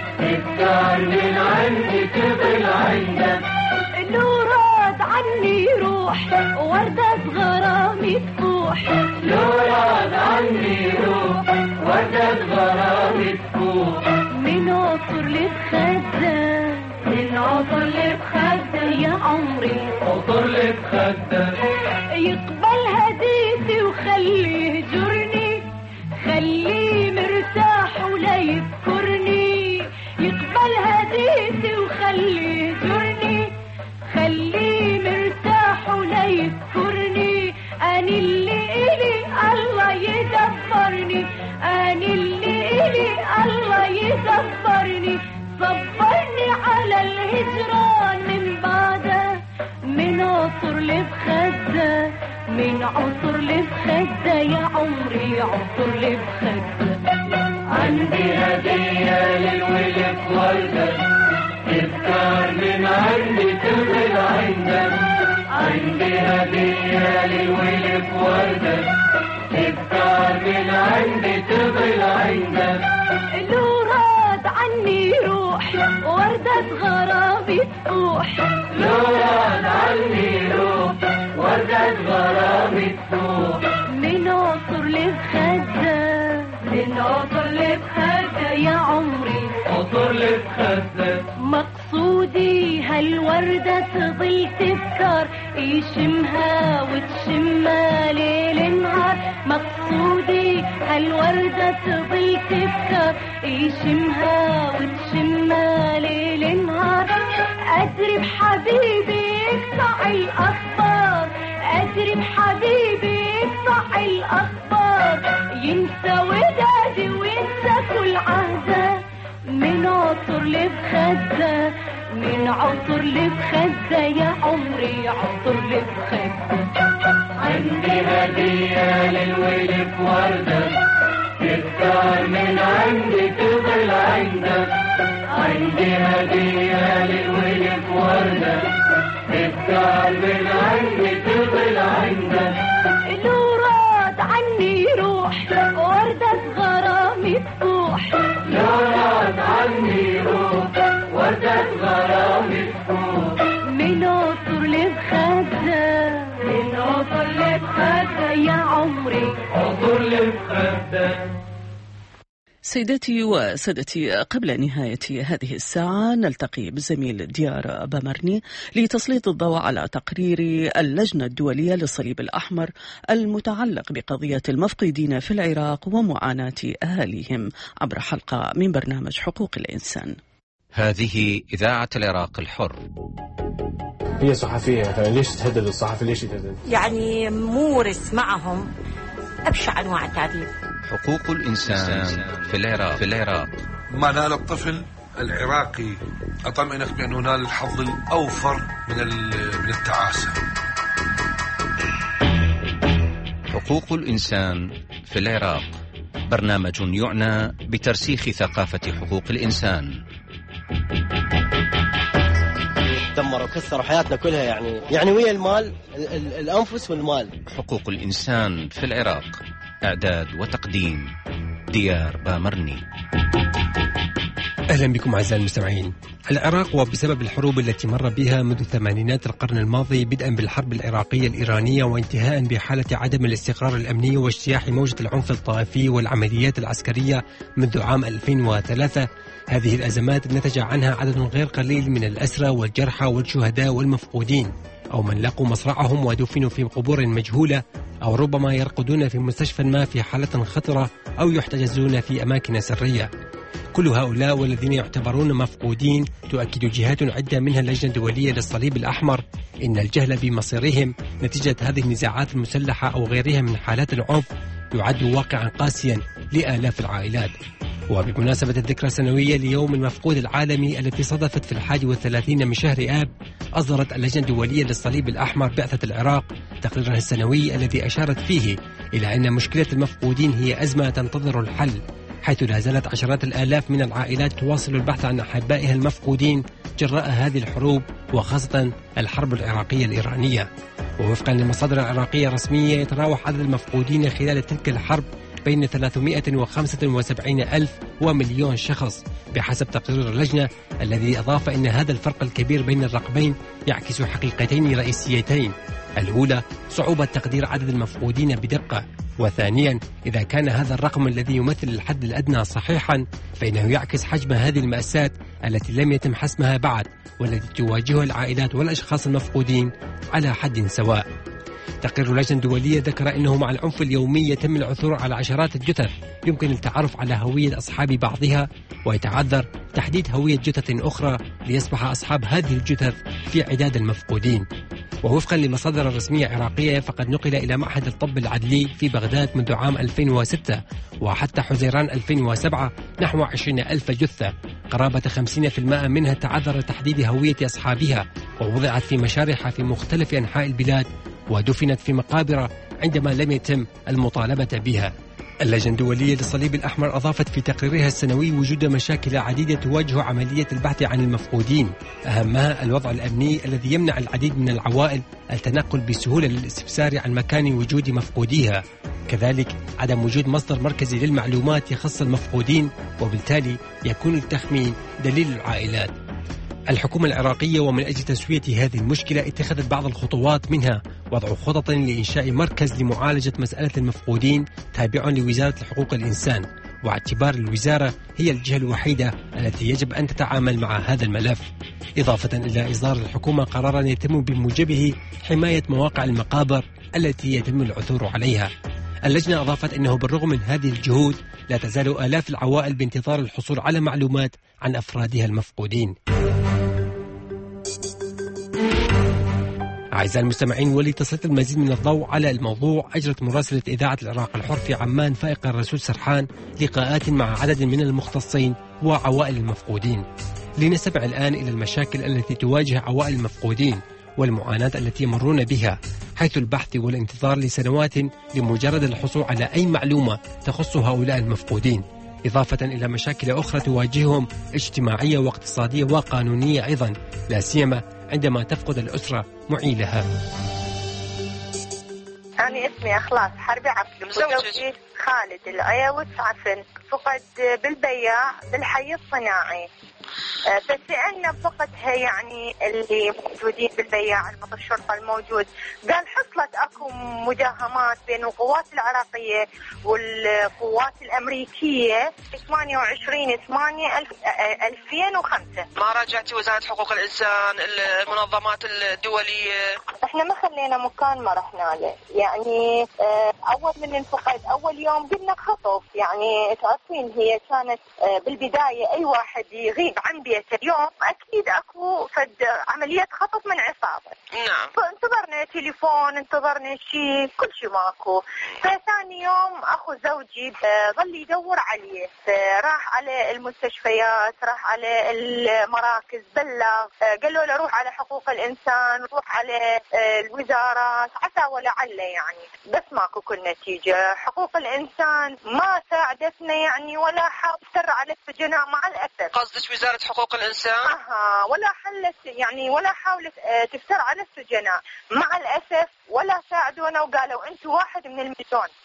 تذكار من عندي تضل عندك لو راد عني روح وردة غرامي تفوح لو راد عني روح وردة غرامي تفوح من عطر لبخدة من عطر لبخدة يا عمري عطر لبخدة يقبل هديتي وخليه يهجرني خليه مرتاح ولا يذكرني يقبل هديتي وخليه يهجرني خليه مرتاح ولا يذكرني أنا اللي إلي الله يدبرني أنا اللي إلي الله يدبرني صبرني على الهجران من بعده من عطر لبخدة من عطر لبخدة يا عمري عطر لبخدة عندي هدية للولد وردة تذكار من عندي تضل عندك عندي هدية للولد وردة تذكار من عندي تضل عندك لو راد عني روح وردة غرامي تفوح لو راد عني روح وردة غرامي تفوح من عطر لبخدة من عطر لبخدة يا عمري عطر لبخدة مقصودي هالوردة تظل تذكار يشمها وتشمها ليل نهار مقصودي هالوردة تظل تذكار يشمها وتشمها ليل نهار أدري بحبيبي يقطع الأخبار أدري بحبيبي يقطع الأخبار ينسى ودادي وينسى كل عهده من عطر لبخدة من عطر لبخدة يا عمري عطر لبخدة عندي هدية للولد وردة تذكار من عندي تضل عندك عندي هدية للولد وردة تذكار من عندي تضل عندك لو راد عني روح وردة غرامي تفوح لو راد عني روح وردة غرامي تفوح من عطر لبخدة من عطر لبخدة يا عمري عطر لبخدة سيداتي وسادتي، قبل نهاية هذه الساعة نلتقي بالزميل ديار بامرني لتسليط الضوء على تقرير اللجنة الدولية للصليب الأحمر المتعلق بقضية المفقودين في العراق ومعاناة أهاليهم عبر حلقة من برنامج حقوق الإنسان. هذه إذاعة العراق الحر. هي صحفية مثلا، ليش تهدد الصحفي؟ ليش يتهدد؟ يعني مورس معهم أبشع أنواع التعذيب. حقوق الإنسان في العراق في العراق ما نال الطفل العراقي أطمئنك بأنه نال الحظ الأوفر من من التعاسة. حقوق الإنسان في العراق برنامج يعنى بترسيخ ثقافة حقوق الإنسان. دمروا وكسروا حياتنا كلها، يعني يعني ويا المال ال ال الأنفس والمال. حقوق الإنسان في العراق، إعداد وتقديم ديار بامرني. أهلا بكم أعزائي المستمعين. العراق وبسبب الحروب التي مر بها منذ ثمانينات القرن الماضي بدءا بالحرب العراقية الإيرانية وانتهاء بحالة عدم الاستقرار الأمني واجتياح موجة العنف الطائفي والعمليات العسكرية منذ عام ألفين وثلاثة، هذه الأزمات نتج عنها عدد غير قليل من الأسرى والجرحى والشهداء والمفقودين، أو من لقوا مصرعهم ودفنوا في قبور مجهولة، أو ربما يرقدون في مستشفى ما في حالة خطرة أو يحتجزون في أماكن سرية. كل هؤلاء والذين يعتبرون مفقودين تؤكد جهات عدة منها اللجنة الدولية للصليب الأحمر إن الجهل بمصيرهم نتيجة هذه النزاعات المسلحة أو غيرها من حالات العنف يعد واقعا قاسيا لآلاف العائلات. وبمناسبة الذكرى السنوية ليوم المفقود العالمي التي صادفت في الحادي والثلاثين من شهر آب، أصدرت اللجنة الدولية للصليب الأحمر بعثة العراق تقريرها السنوي الذي أشارت فيه إلى أن مشكلة المفقودين هي أزمة تنتظر الحل، حيث لا زالت عشرات الآلاف من العائلات تواصل البحث عن أحبائها المفقودين جراء هذه الحروب، وخاصة الحرب العراقية الإيرانية. ووفقا للمصادر العراقية الرسمية يتراوح عدد المفقودين خلال تلك الحرب بين ثلاثمائة وخمسة وسبعين ألف ومليون شخص بحسب تقرير اللجنة، الذي أضاف أن هذا الفرق الكبير بين الرقمين يعكس حقيقتين رئيسيتين: الأولى صعوبة تقدير عدد المفقودين بدقة، وثانيا إذا كان هذا الرقم الذي يمثل الحد الأدنى صحيحا فإنه يعكس حجم هذه المأساة التي لم يتم حسمها بعد والتي تواجهها العائلات والأشخاص المفقودين على حد سواء. تقرير اللجنة الدولية ذكر أنه مع العنف اليومي يتم العثور على عشرات الجثث يمكن التعرف على هوية أصحاب بعضها، ويتعذر تحديد هوية جثث أخرى ليصبح أصحاب هذه الجثث في عداد المفقودين. ووفقا لمصادر رسمية عراقية فقد نقل إلى معهد الطب العدلي في بغداد منذ عام ألفين وستة وحتى حزيران ألفين وسبعة نحو عشرين ألف جثة، قرابة خمسين بالمئة منها تعذر تحديد هوية أصحابها ووضعت في مشارح في مختلف أنحاء البلاد ودفنت في مقابر عندما لم يتم المطالبة بها. اللجنة الدولية للصليب الأحمر أضافت في تقريرها السنوي وجود مشاكل عديدة تواجه عملية البحث عن المفقودين، أهمها الوضع الأمني الذي يمنع العديد من العوائل التنقل بسهولة للاستفسار عن مكان وجود مفقوديها، كذلك عدم وجود مصدر مركزي للمعلومات يخص المفقودين، وبالتالي يكون التخمين دليل العائلات. الحكومة العراقية ومن أجل تسوية هذه المشكلة اتخذت بعض الخطوات، منها وضع خطط لإنشاء مركز لمعالجة مسألة المفقودين تابع لوزارة حقوق الإنسان، واعتبار الوزارة هي الجهة الوحيدة التي يجب أن تتعامل مع هذا الملف، إضافة إلى إصدار الحكومة قرارا يتم بموجبه حماية مواقع المقابر التي يتم العثور عليها. اللجنة أضافت أنه بالرغم من هذه الجهود لا تزال آلاف العوائل بانتظار الحصول على معلومات عن أفرادها المفقودين. أعزائي المستمعين، ولتسليط المزيد من الضوء على الموضوع أجرت مراسلة إذاعة العراق الحر في عمان فائق الرسول سرحان لقاءات مع عدد من المختصين وعوائل المفقودين، لنستمع الآن إلى المشاكل التي تواجه عوائل المفقودين والمعاناة التي يمرون بها، حيث البحث والانتظار لسنوات لمجرد الحصول على أي معلومة تخص هؤلاء المفقودين، إضافة إلى مشاكل أخرى تواجههم اجتماعية واقتصادية وقانونية أيضا، لا سيما عندما تفقد الأسرة معيلها. أنا اسمي أخلاص حربي عبد، وزوجي خالد العيوس عفن، فقد بالبياع بالحي الصناعي. فسألنا بوقتها يعني اللي موجودين بالبياع المطر الشرطة الموجود، قال حصلت أكو مداهمات بين القوات العراقية والقوات الأمريكية ثمانية وعشرين ثمانية ألفين وخمسة. ما راجعتي وزارة حقوق الإنسان المنظمات الدولية؟ احنا ما خلينا مكان ما رحنا له، يعني أول من انفقد أول يوم قلنا خطف، يعني تعرفين هي كانت بالبداية أي واحد يغيب عن بيته اليوم أكيد أكو فد عملية خطف من عصابة. نعم. فانتظرنا تليفون، انتظرنا شيء، كل شيء ماكو. فثاني يوم أخو زوجي ظل يدور عليه، راح على المستشفيات، راح على المراكز، بلغ، قالوا له روح على حقوق الإنسان، روح على الوزارات، عسى ولعل يعني، بس ماكو كل نتيجة. حقوق الإنسان ما ساعدتنا يعني، ولا حاولت تسرع على السجناء مع الأسف. قصدك وزارة حقوق الإنسان؟ أها، ولا حلت يعني، ولا حاولت تفتر على السجناء مع الأسف، ولا ساعدونا وقالوا أنتوا واحد من المليون.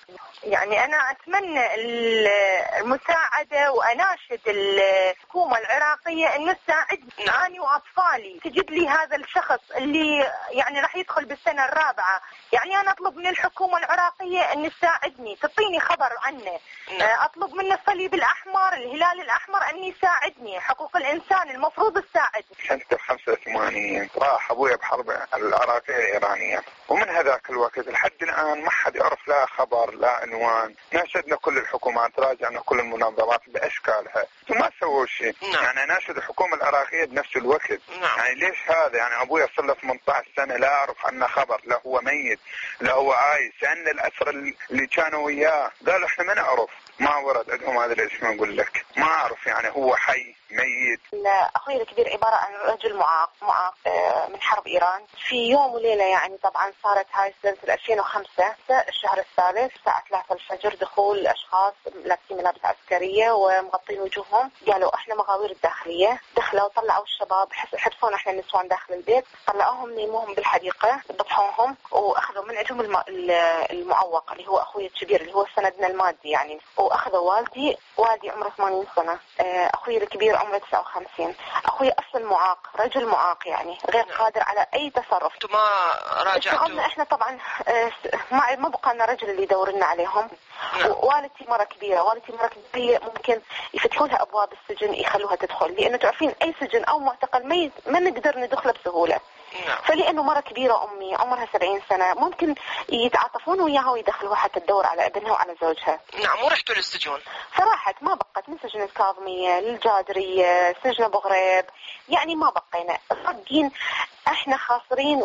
يعني أنا أتمنى المساعدة وأناشد الحكومة العراقية أن تساعدني أنا وأطفالي، تجيب لي هذا الشخص اللي يعني راح يدخل بالسنة الرابعة. يعني أنا أطلب من الحكومة العراقية أن تساعدني، تعطيني خبر عنه. أطلب من الصليب الأحمر، الهلال الأحمر، أن يساعدني. حقوق الإنسان المفروض تساعدني. سنة خمسة وثمانين راح أبويا بحرب العراقية الإيرانية، ومن هذاك الوقت لحد الآن ما حد يعرف لا خبر لا عنوان. ناشدنا كل الحكومات، راجعنا كل المنظمات بأشكالها وما سووا شيء. يعني ناشد الحكومة العراقية بنفس الوقت. يعني ليش هذا؟ يعني أبويا صار له ثمانية عشر سنة لا أعرف عنه خبر، لا هو ميت لا هو عايش. عندنا الأسرى اللي كانوا وياه قالوا إحنا ما نعرف، ما ورد عندهم هذا الاسم. أقول لك ما أعرف يعني هو حي ميت. أخوي الكبير عبارة عن رجل معاق معاق من حرب إيران. في يوم وليلة يعني طبعا صارت هاي سنة ألفين وخمسة الشهر الثالث الساعة ثلاثة الفجر دخول أشخاص لابسين ملابس عسكرية ومغطين وجوههم. قالوا إحنا مغاوير الداخلية. دخلوا طلعوا الشباب، حبسون إحنا النسوان داخل البيت، طلعوهم نيموهم بالحديقة، ذبحوهم وأخذوا من عندهم الم... المعوق اللي هو أخوي الكبير اللي هو سندنا المادي يعني، وأخذوا والدي. والدي عمره ثمانين سنة، أخوي الكبير عمره تسعة وخمسين. أخوي أصلا معاق، رجل معاق يعني غير قادر على أي تصرف. ما راجعتوا؟ إحنا طبعا ما ما بقى لنا رجل اللي يدور لنا عليهم. والدتي مرة كبيرة، والدتي مرة كبيرة ممكن يفتحوا لها أبواب السجن يخلوها تدخل، لأنه تعرفين أي سجن أو معتقل ما ما نقدر ندخله بسهولة. فلأنه مرة كبيرة أمي عمرها سبعين سنة ممكن يتعاطفون وياها ويدخلوها حتى تدور على ابنها وعلى زوجها. نعم. ورحتوا للسجون؟ صراحة ما بقت، من سجن الكاظمية للجادرية، سجن أبو غريب، يعني ما بقينا. صدقين احنا خاسرين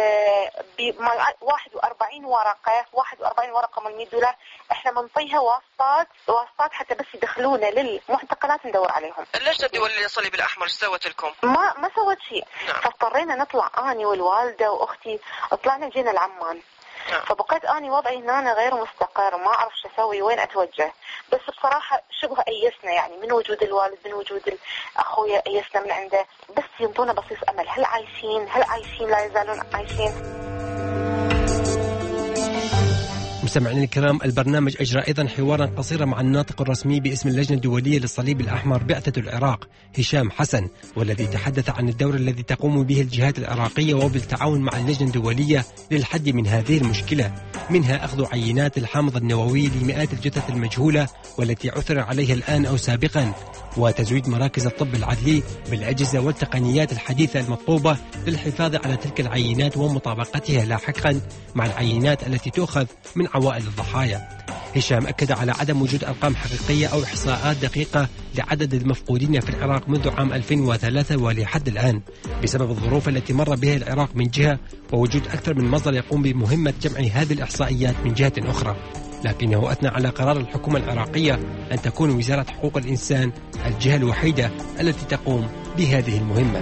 واحد وأربعين ورقة واحد وأربعين ورقة من مية دولار. احنا منطيها واسطات واسطات حتى بس يدخلونا للمعتقلات ندور عليهم. اللجنة الدولية للصليب الأحمر سوت لكم؟ ما ما سوت شيء. نعم. فاضطرينا نطلع اني والوالدة واختي، طلعنا جينا العمان. نعم. فبقيت اني وضعي هنا غير مستقر، ما اعرف شو اسوي وين اتوجه. بس بصراحة شبه ايسنا يعني من وجود الوالد من وجود اخويا، ايسنا من عنده، بس ينطونا بصيص امل. هل عايشين؟ هل عايشين؟ لا يزالون عايشين. مستمعين الكرام، البرنامج أجرى أيضا حوارا قصيرا مع الناطق الرسمي باسم اللجنة الدولية للصليب الأحمر بعثة العراق هشام حسن، والذي تحدث عن الدور الذي تقوم به الجهات العراقية وبالتعاون مع اللجنة الدولية للحد من هذه المشكلة، منها أخذ عينات الحامض النووي لمئات الجثث المجهولة والتي عثر عليها الآن أو سابقا، وتزويد مراكز الطب العدلي بالأجهزة والتقنيات الحديثة المطلوبة للحفاظ على تلك العينات ومطابقتها لاحقا مع العينات التي تؤخذ من عوائل الضحايا. هشام أكد على عدم وجود أرقام حقيقية أو إحصاءات دقيقة لعدد المفقودين في العراق منذ عام ألفين وثلاثة ولحد الآن، بسبب الظروف التي مر بها العراق من جهة ووجود أكثر من مصدر يقوم بمهمة جمع هذه الإحصائيات من جهة أخرى. لكنه أثنى على قرار الحكومة العراقية أن تكون وزارة حقوق الإنسان الجهة الوحيدة التي تقوم بهذه المهمة.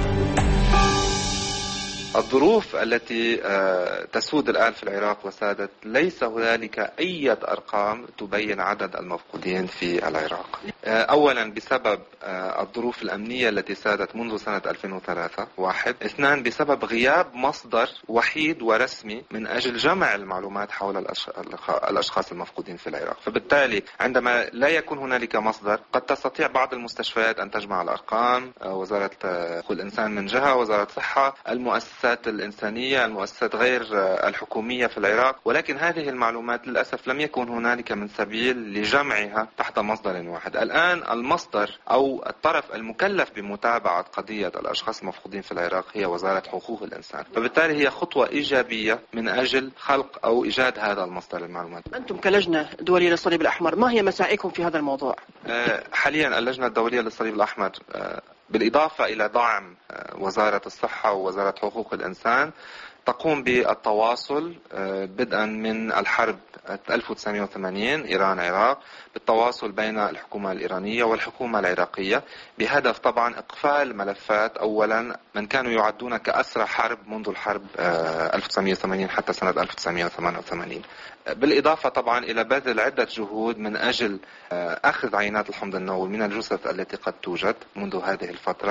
الظروف التي تسود الآن في العراق وسادت، ليس هنالك أي أرقام تبين عدد المفقودين في العراق. أولا بسبب الظروف الأمنية التي سادت منذ سنة ألفين وثلاثة، واحد. اثنان بسبب غياب مصدر وحيد ورسمي من أجل جمع المعلومات حول الأشخاص المفقودين في العراق. فبالتالي عندما لا يكون هنالك مصدر، قد تستطيع بعض المستشفيات أن تجمع الأرقام، وزارة حقوق الإنسان من جهة، وزارة الصحة، المؤسسات الإنسانية، المؤسسات غير الحكومية في العراق، ولكن هذه المعلومات للأسف لم يكن هنالك من سبيل لجمعها تحت مصدر واحد. الآن المصدر أو الطرف المكلف بمتابعة قضية الأشخاص المفقودين في العراق هي وزارة حقوق الإنسان، فبالتالي هي خطوة إيجابية من أجل خلق أو إيجاد هذا المصدر المعلومات. أنتم كلجنة دولية للصليب الأحمر ما هي مساعيكم في هذا الموضوع؟ حاليا اللجنة الدولية للصليب الأحمر بالإضافة إلى دعم وزارة الصحة ووزارة حقوق الإنسان تقوم بالتواصل بدءا من الحرب ألف وتسعمئة وثمانين إيران عراق، بالتواصل بين الحكومة الإيرانية والحكومة العراقية بهدف طبعا إقفال ملفات أولا من كانوا يعدون كأسرى حرب منذ الحرب ألف وتسعمئة وثمانين حتى سنة ألف وتسعمئة وثمانية وثمانين، بالإضافة طبعا إلى بذل عدة جهود من أجل أخذ عينات الحمض النووي من الجثث التي قد توجد منذ هذه الفترة،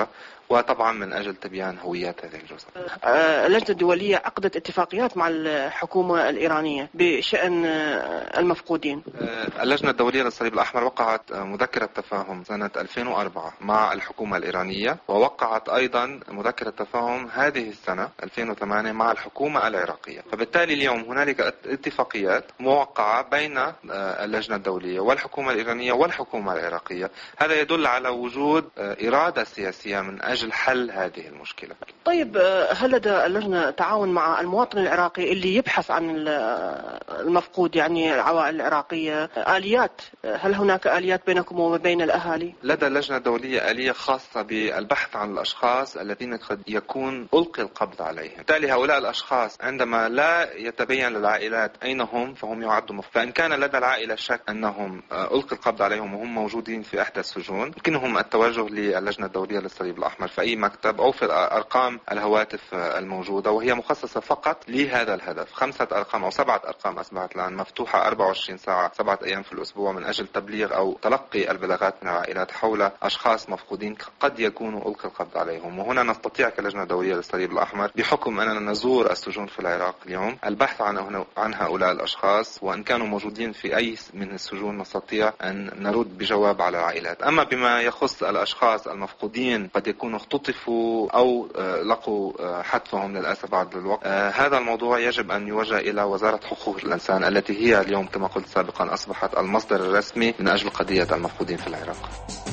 وطبعا من أجل تبيان هويات هذه الجزر. اللجنة الدولية عقدت اتفاقيات مع الحكومة الإيرانية بشأن المفقودين. اللجنة الدولية للصليب الأحمر وقعت مذكرة تفاهم سنة ألفين وأربعة مع الحكومة الإيرانية، ووقعت أيضا مذكرة تفاهم هذه السنة ألفين وثمانية مع الحكومة العراقية. فبالتالي اليوم هنالك اتفاقيات موقعة بين اللجنة الدولية والحكومة الإيرانية والحكومة العراقية. هذا يدل على وجود إرادة سياسية من أجل حل هذه المشكلة. طيب، هل لدى اللجنة تعاون مع المواطن العراقي اللي يبحث عن المفقود، يعني العوائل العراقية، آليات؟ هل هناك آليات بينكم وبين الأهالي؟ لدى اللجنة الدولية آلية خاصة بالبحث عن الأشخاص الذين قد يكون ألقي القبض عليهم. بالتالي هؤلاء الأشخاص عندما لا يتبين للعائلات أين هم فهم يعدوا مفقود. فإن كان لدى العائلة شك أنهم ألقي القبض عليهم وهم موجودين في إحدى السجون، يمكنهم التوجه للجنة الدولية للصليب الأحمر في أي مكتب أو في أرقام الهواتف الموجودة، وهي مخصصة فقط لهذا الهدف. خمسة أرقام أو سبعة أرقام أصبحت الآن مفتوحة أربعة وعشرين ساعة سبعة أيام في الأسبوع من أجل تبليغ أو تلقي البلاغات من العائلات حول أشخاص مفقودين قد يكونوا ألقي القبض عليهم. وهنا نستطيع كلجنة دولية للصليب الأحمر بحكم أننا نزور السجون في العراق اليوم البحث عن عن هؤلاء الأشخاص، وإن كانوا موجودين في أي من السجون نستطيع أن نرد بجواب على العائلات. أما بما يخص الأشخاص المفقودين قد يكونوا اختطفوا أو لقوا حتفهم للأسف بعد الوقت، هذا الموضوع يجب أن يوجه إلى وزارة حقوق الإنسان التي هي اليوم كما قلت سابقا أصبحت المصدر الرسمي من أجل قضية المفقودين في العراق.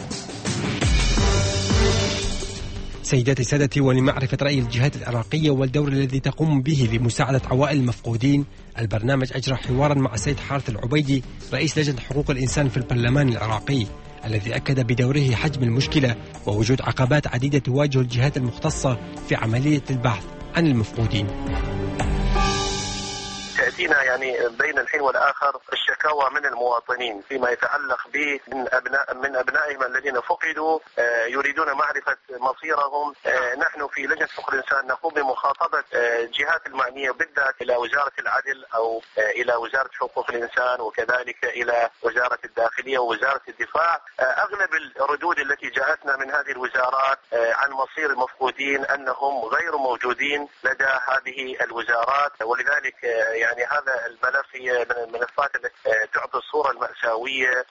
سيداتي سادتي، ولمعرفة رأي الجهات العراقية والدور الذي تقوم به لمساعدة عوائل المفقودين، البرنامج أجرى حوارا مع السيد حارث العبيدي رئيس لجنة حقوق الإنسان في البرلمان العراقي، الذي أكد بدوره حجم المشكلة ووجود عقبات عديدة تواجه الجهات المختصة في عملية البحث عن المفقودين. تأتينا يعني بين الحين والآخر الشكاوى من المواطنين فيما يتعلق ب من أبناء من أبنائهم الذين فقدوا يريدون معرفة مصيرهم. نحن في لجنة حقوق الإنسان نقوم بمخاطبة الجهات المعنية بالذات إلى وزارة العدل أو إلى وزارة حقوق الإنسان وكذلك إلى وزارة الداخلية ووزارة الدفاع. أغلب الردود التي جاءتنا من هذه الوزارات عن مصير المفقودين أنهم غير موجودين لدى هذه الوزارات، ولذلك يعني هذا الملف هي من الملفات التي تعطي الصورة المأساوية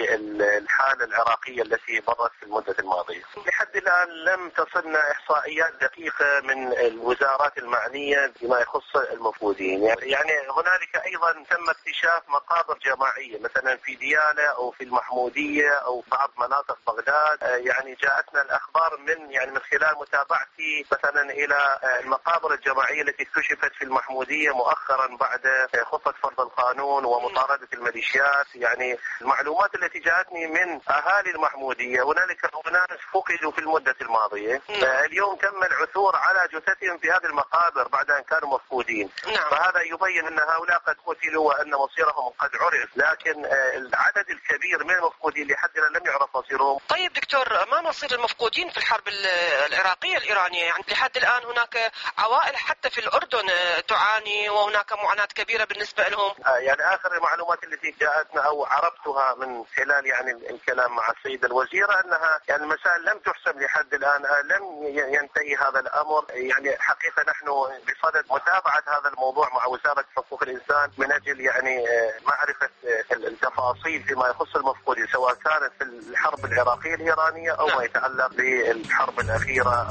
للحالة العراقية التي مرت في المدة الماضية. لحد الآن لم تصلنا إحصائيات دقيقة من الوزارات المعنية بما يخص المفقودين. يعني هنالك أيضا تم اكتشاف مقابر جماعية مثلا في ديالى أو في المحمودية أو بعض مناطق بغداد. يعني جاءتنا الأخبار من يعني من خلال متابعتي مثلا إلى المقابر الجماعية التي اكتشفت في المحمودية مؤخرا بعد خطة فرض القانون ومطاردة الميليشيات. يعني المعلومات التي جاءتني من أهالي المحمودية هنالك ناس فقدوا في المدة الماضية. اليوم تم العثور على جثثهم في هذه المقابر بعد أن كانوا مفقودين. فهذا يبين أن هؤلاء قد قتلوا وأن مصيرهم قد عرف، لكن العدد الكبير من المفقودين لحد الآن لم يعرف مصيرهم. طيب دكتور، ما مصير المفقودين في الحرب العراقية الإيرانية؟ يعني لحد الآن هناك عوائل حتى في الأردن تعاني وهناك معاناة كبيرة بالنسبة لهم. يعني آخر المعلومات التي جاءتنا أو عرفتها من خلال يعني الكلام مع السيدة الوزيرة أنها يعني المسائل لم تحسم لحد الآن، لم ينتهي هذا الأمر. يعني حقيقة نحن بصدد متابعة هذا الموضوع مع وزارة حقوق الإنسان من أجل يعني معرفة التفاصيل فيما يخص المفقودين سواء كانت في الحرب العراقية الإيرانية أو ما يتعلق بالحرب الأخيرة.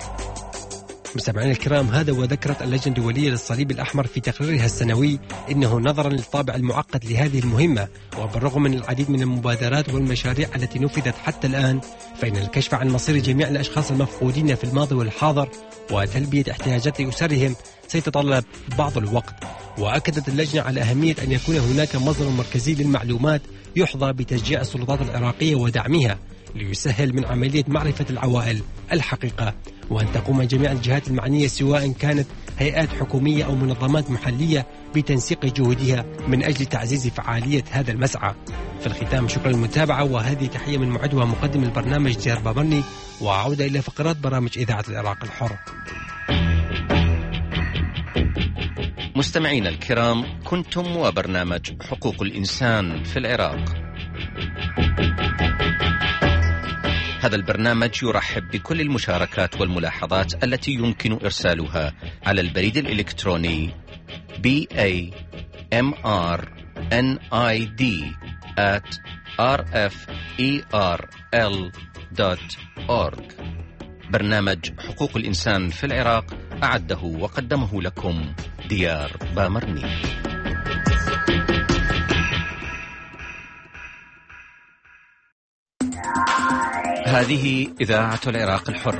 مستمعينا الكرام، هذا وذكرت اللجنة الدولية للصليب الأحمر في تقريرها السنوي إنه نظرا للطابع المعقد لهذه المهمة وبالرغم من العديد من المبادرات والمشاريع التي نفذت حتى الآن، فإن الكشف عن مصير جميع الأشخاص المفقودين في الماضي والحاضر وتلبية احتياجات أسرهم سيتطلب بعض الوقت. وأكدت اللجنة على أهمية أن يكون هناك مصدر مركزي للمعلومات يحظى بتشجيع السلطات العراقية ودعمها ليسهل من عملية معرفة العوائل الحقيقة، وأن تقوم جميع الجهات المعنية سواء كانت هيئات حكومية أو منظمات محلية بتنسيق جهودها من أجل تعزيز فعالية هذا المسعى. في الختام شكرا للمتابعة، وهذه تحية من معد ومقدم البرنامج ديار بابرني، وعودة إلى فقرات برامج إذاعة العراق الحر. مستمعين الكرام، كنتم وبرنامج حقوق الإنسان في العراق. هذا البرنامج يرحب بكل المشاركات والملاحظات التي يمكن إرسالها على البريد الإلكتروني بي إيه إم آر إن آي دي آت آر إف إي آر إل دوت أورج. برنامج حقوق الإنسان في العراق أعده وقدمه لكم ديار بامرني. هذه إذاعة العراق الحر.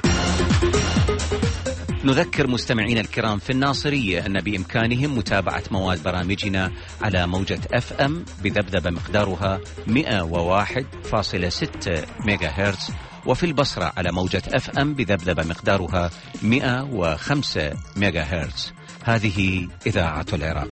نذكر مستمعين الكرام في الناصرية أن بإمكانهم متابعة مواد برامجنا على موجة أف أم بذبذبة مقدارها مئة وواحد فاصلة ستة ميجا هرتز، وفي البصرة على موجة أف أم بذبذبة مقدارها مئة وخمسة ميجا هرتز. هذه إذاعة العراق.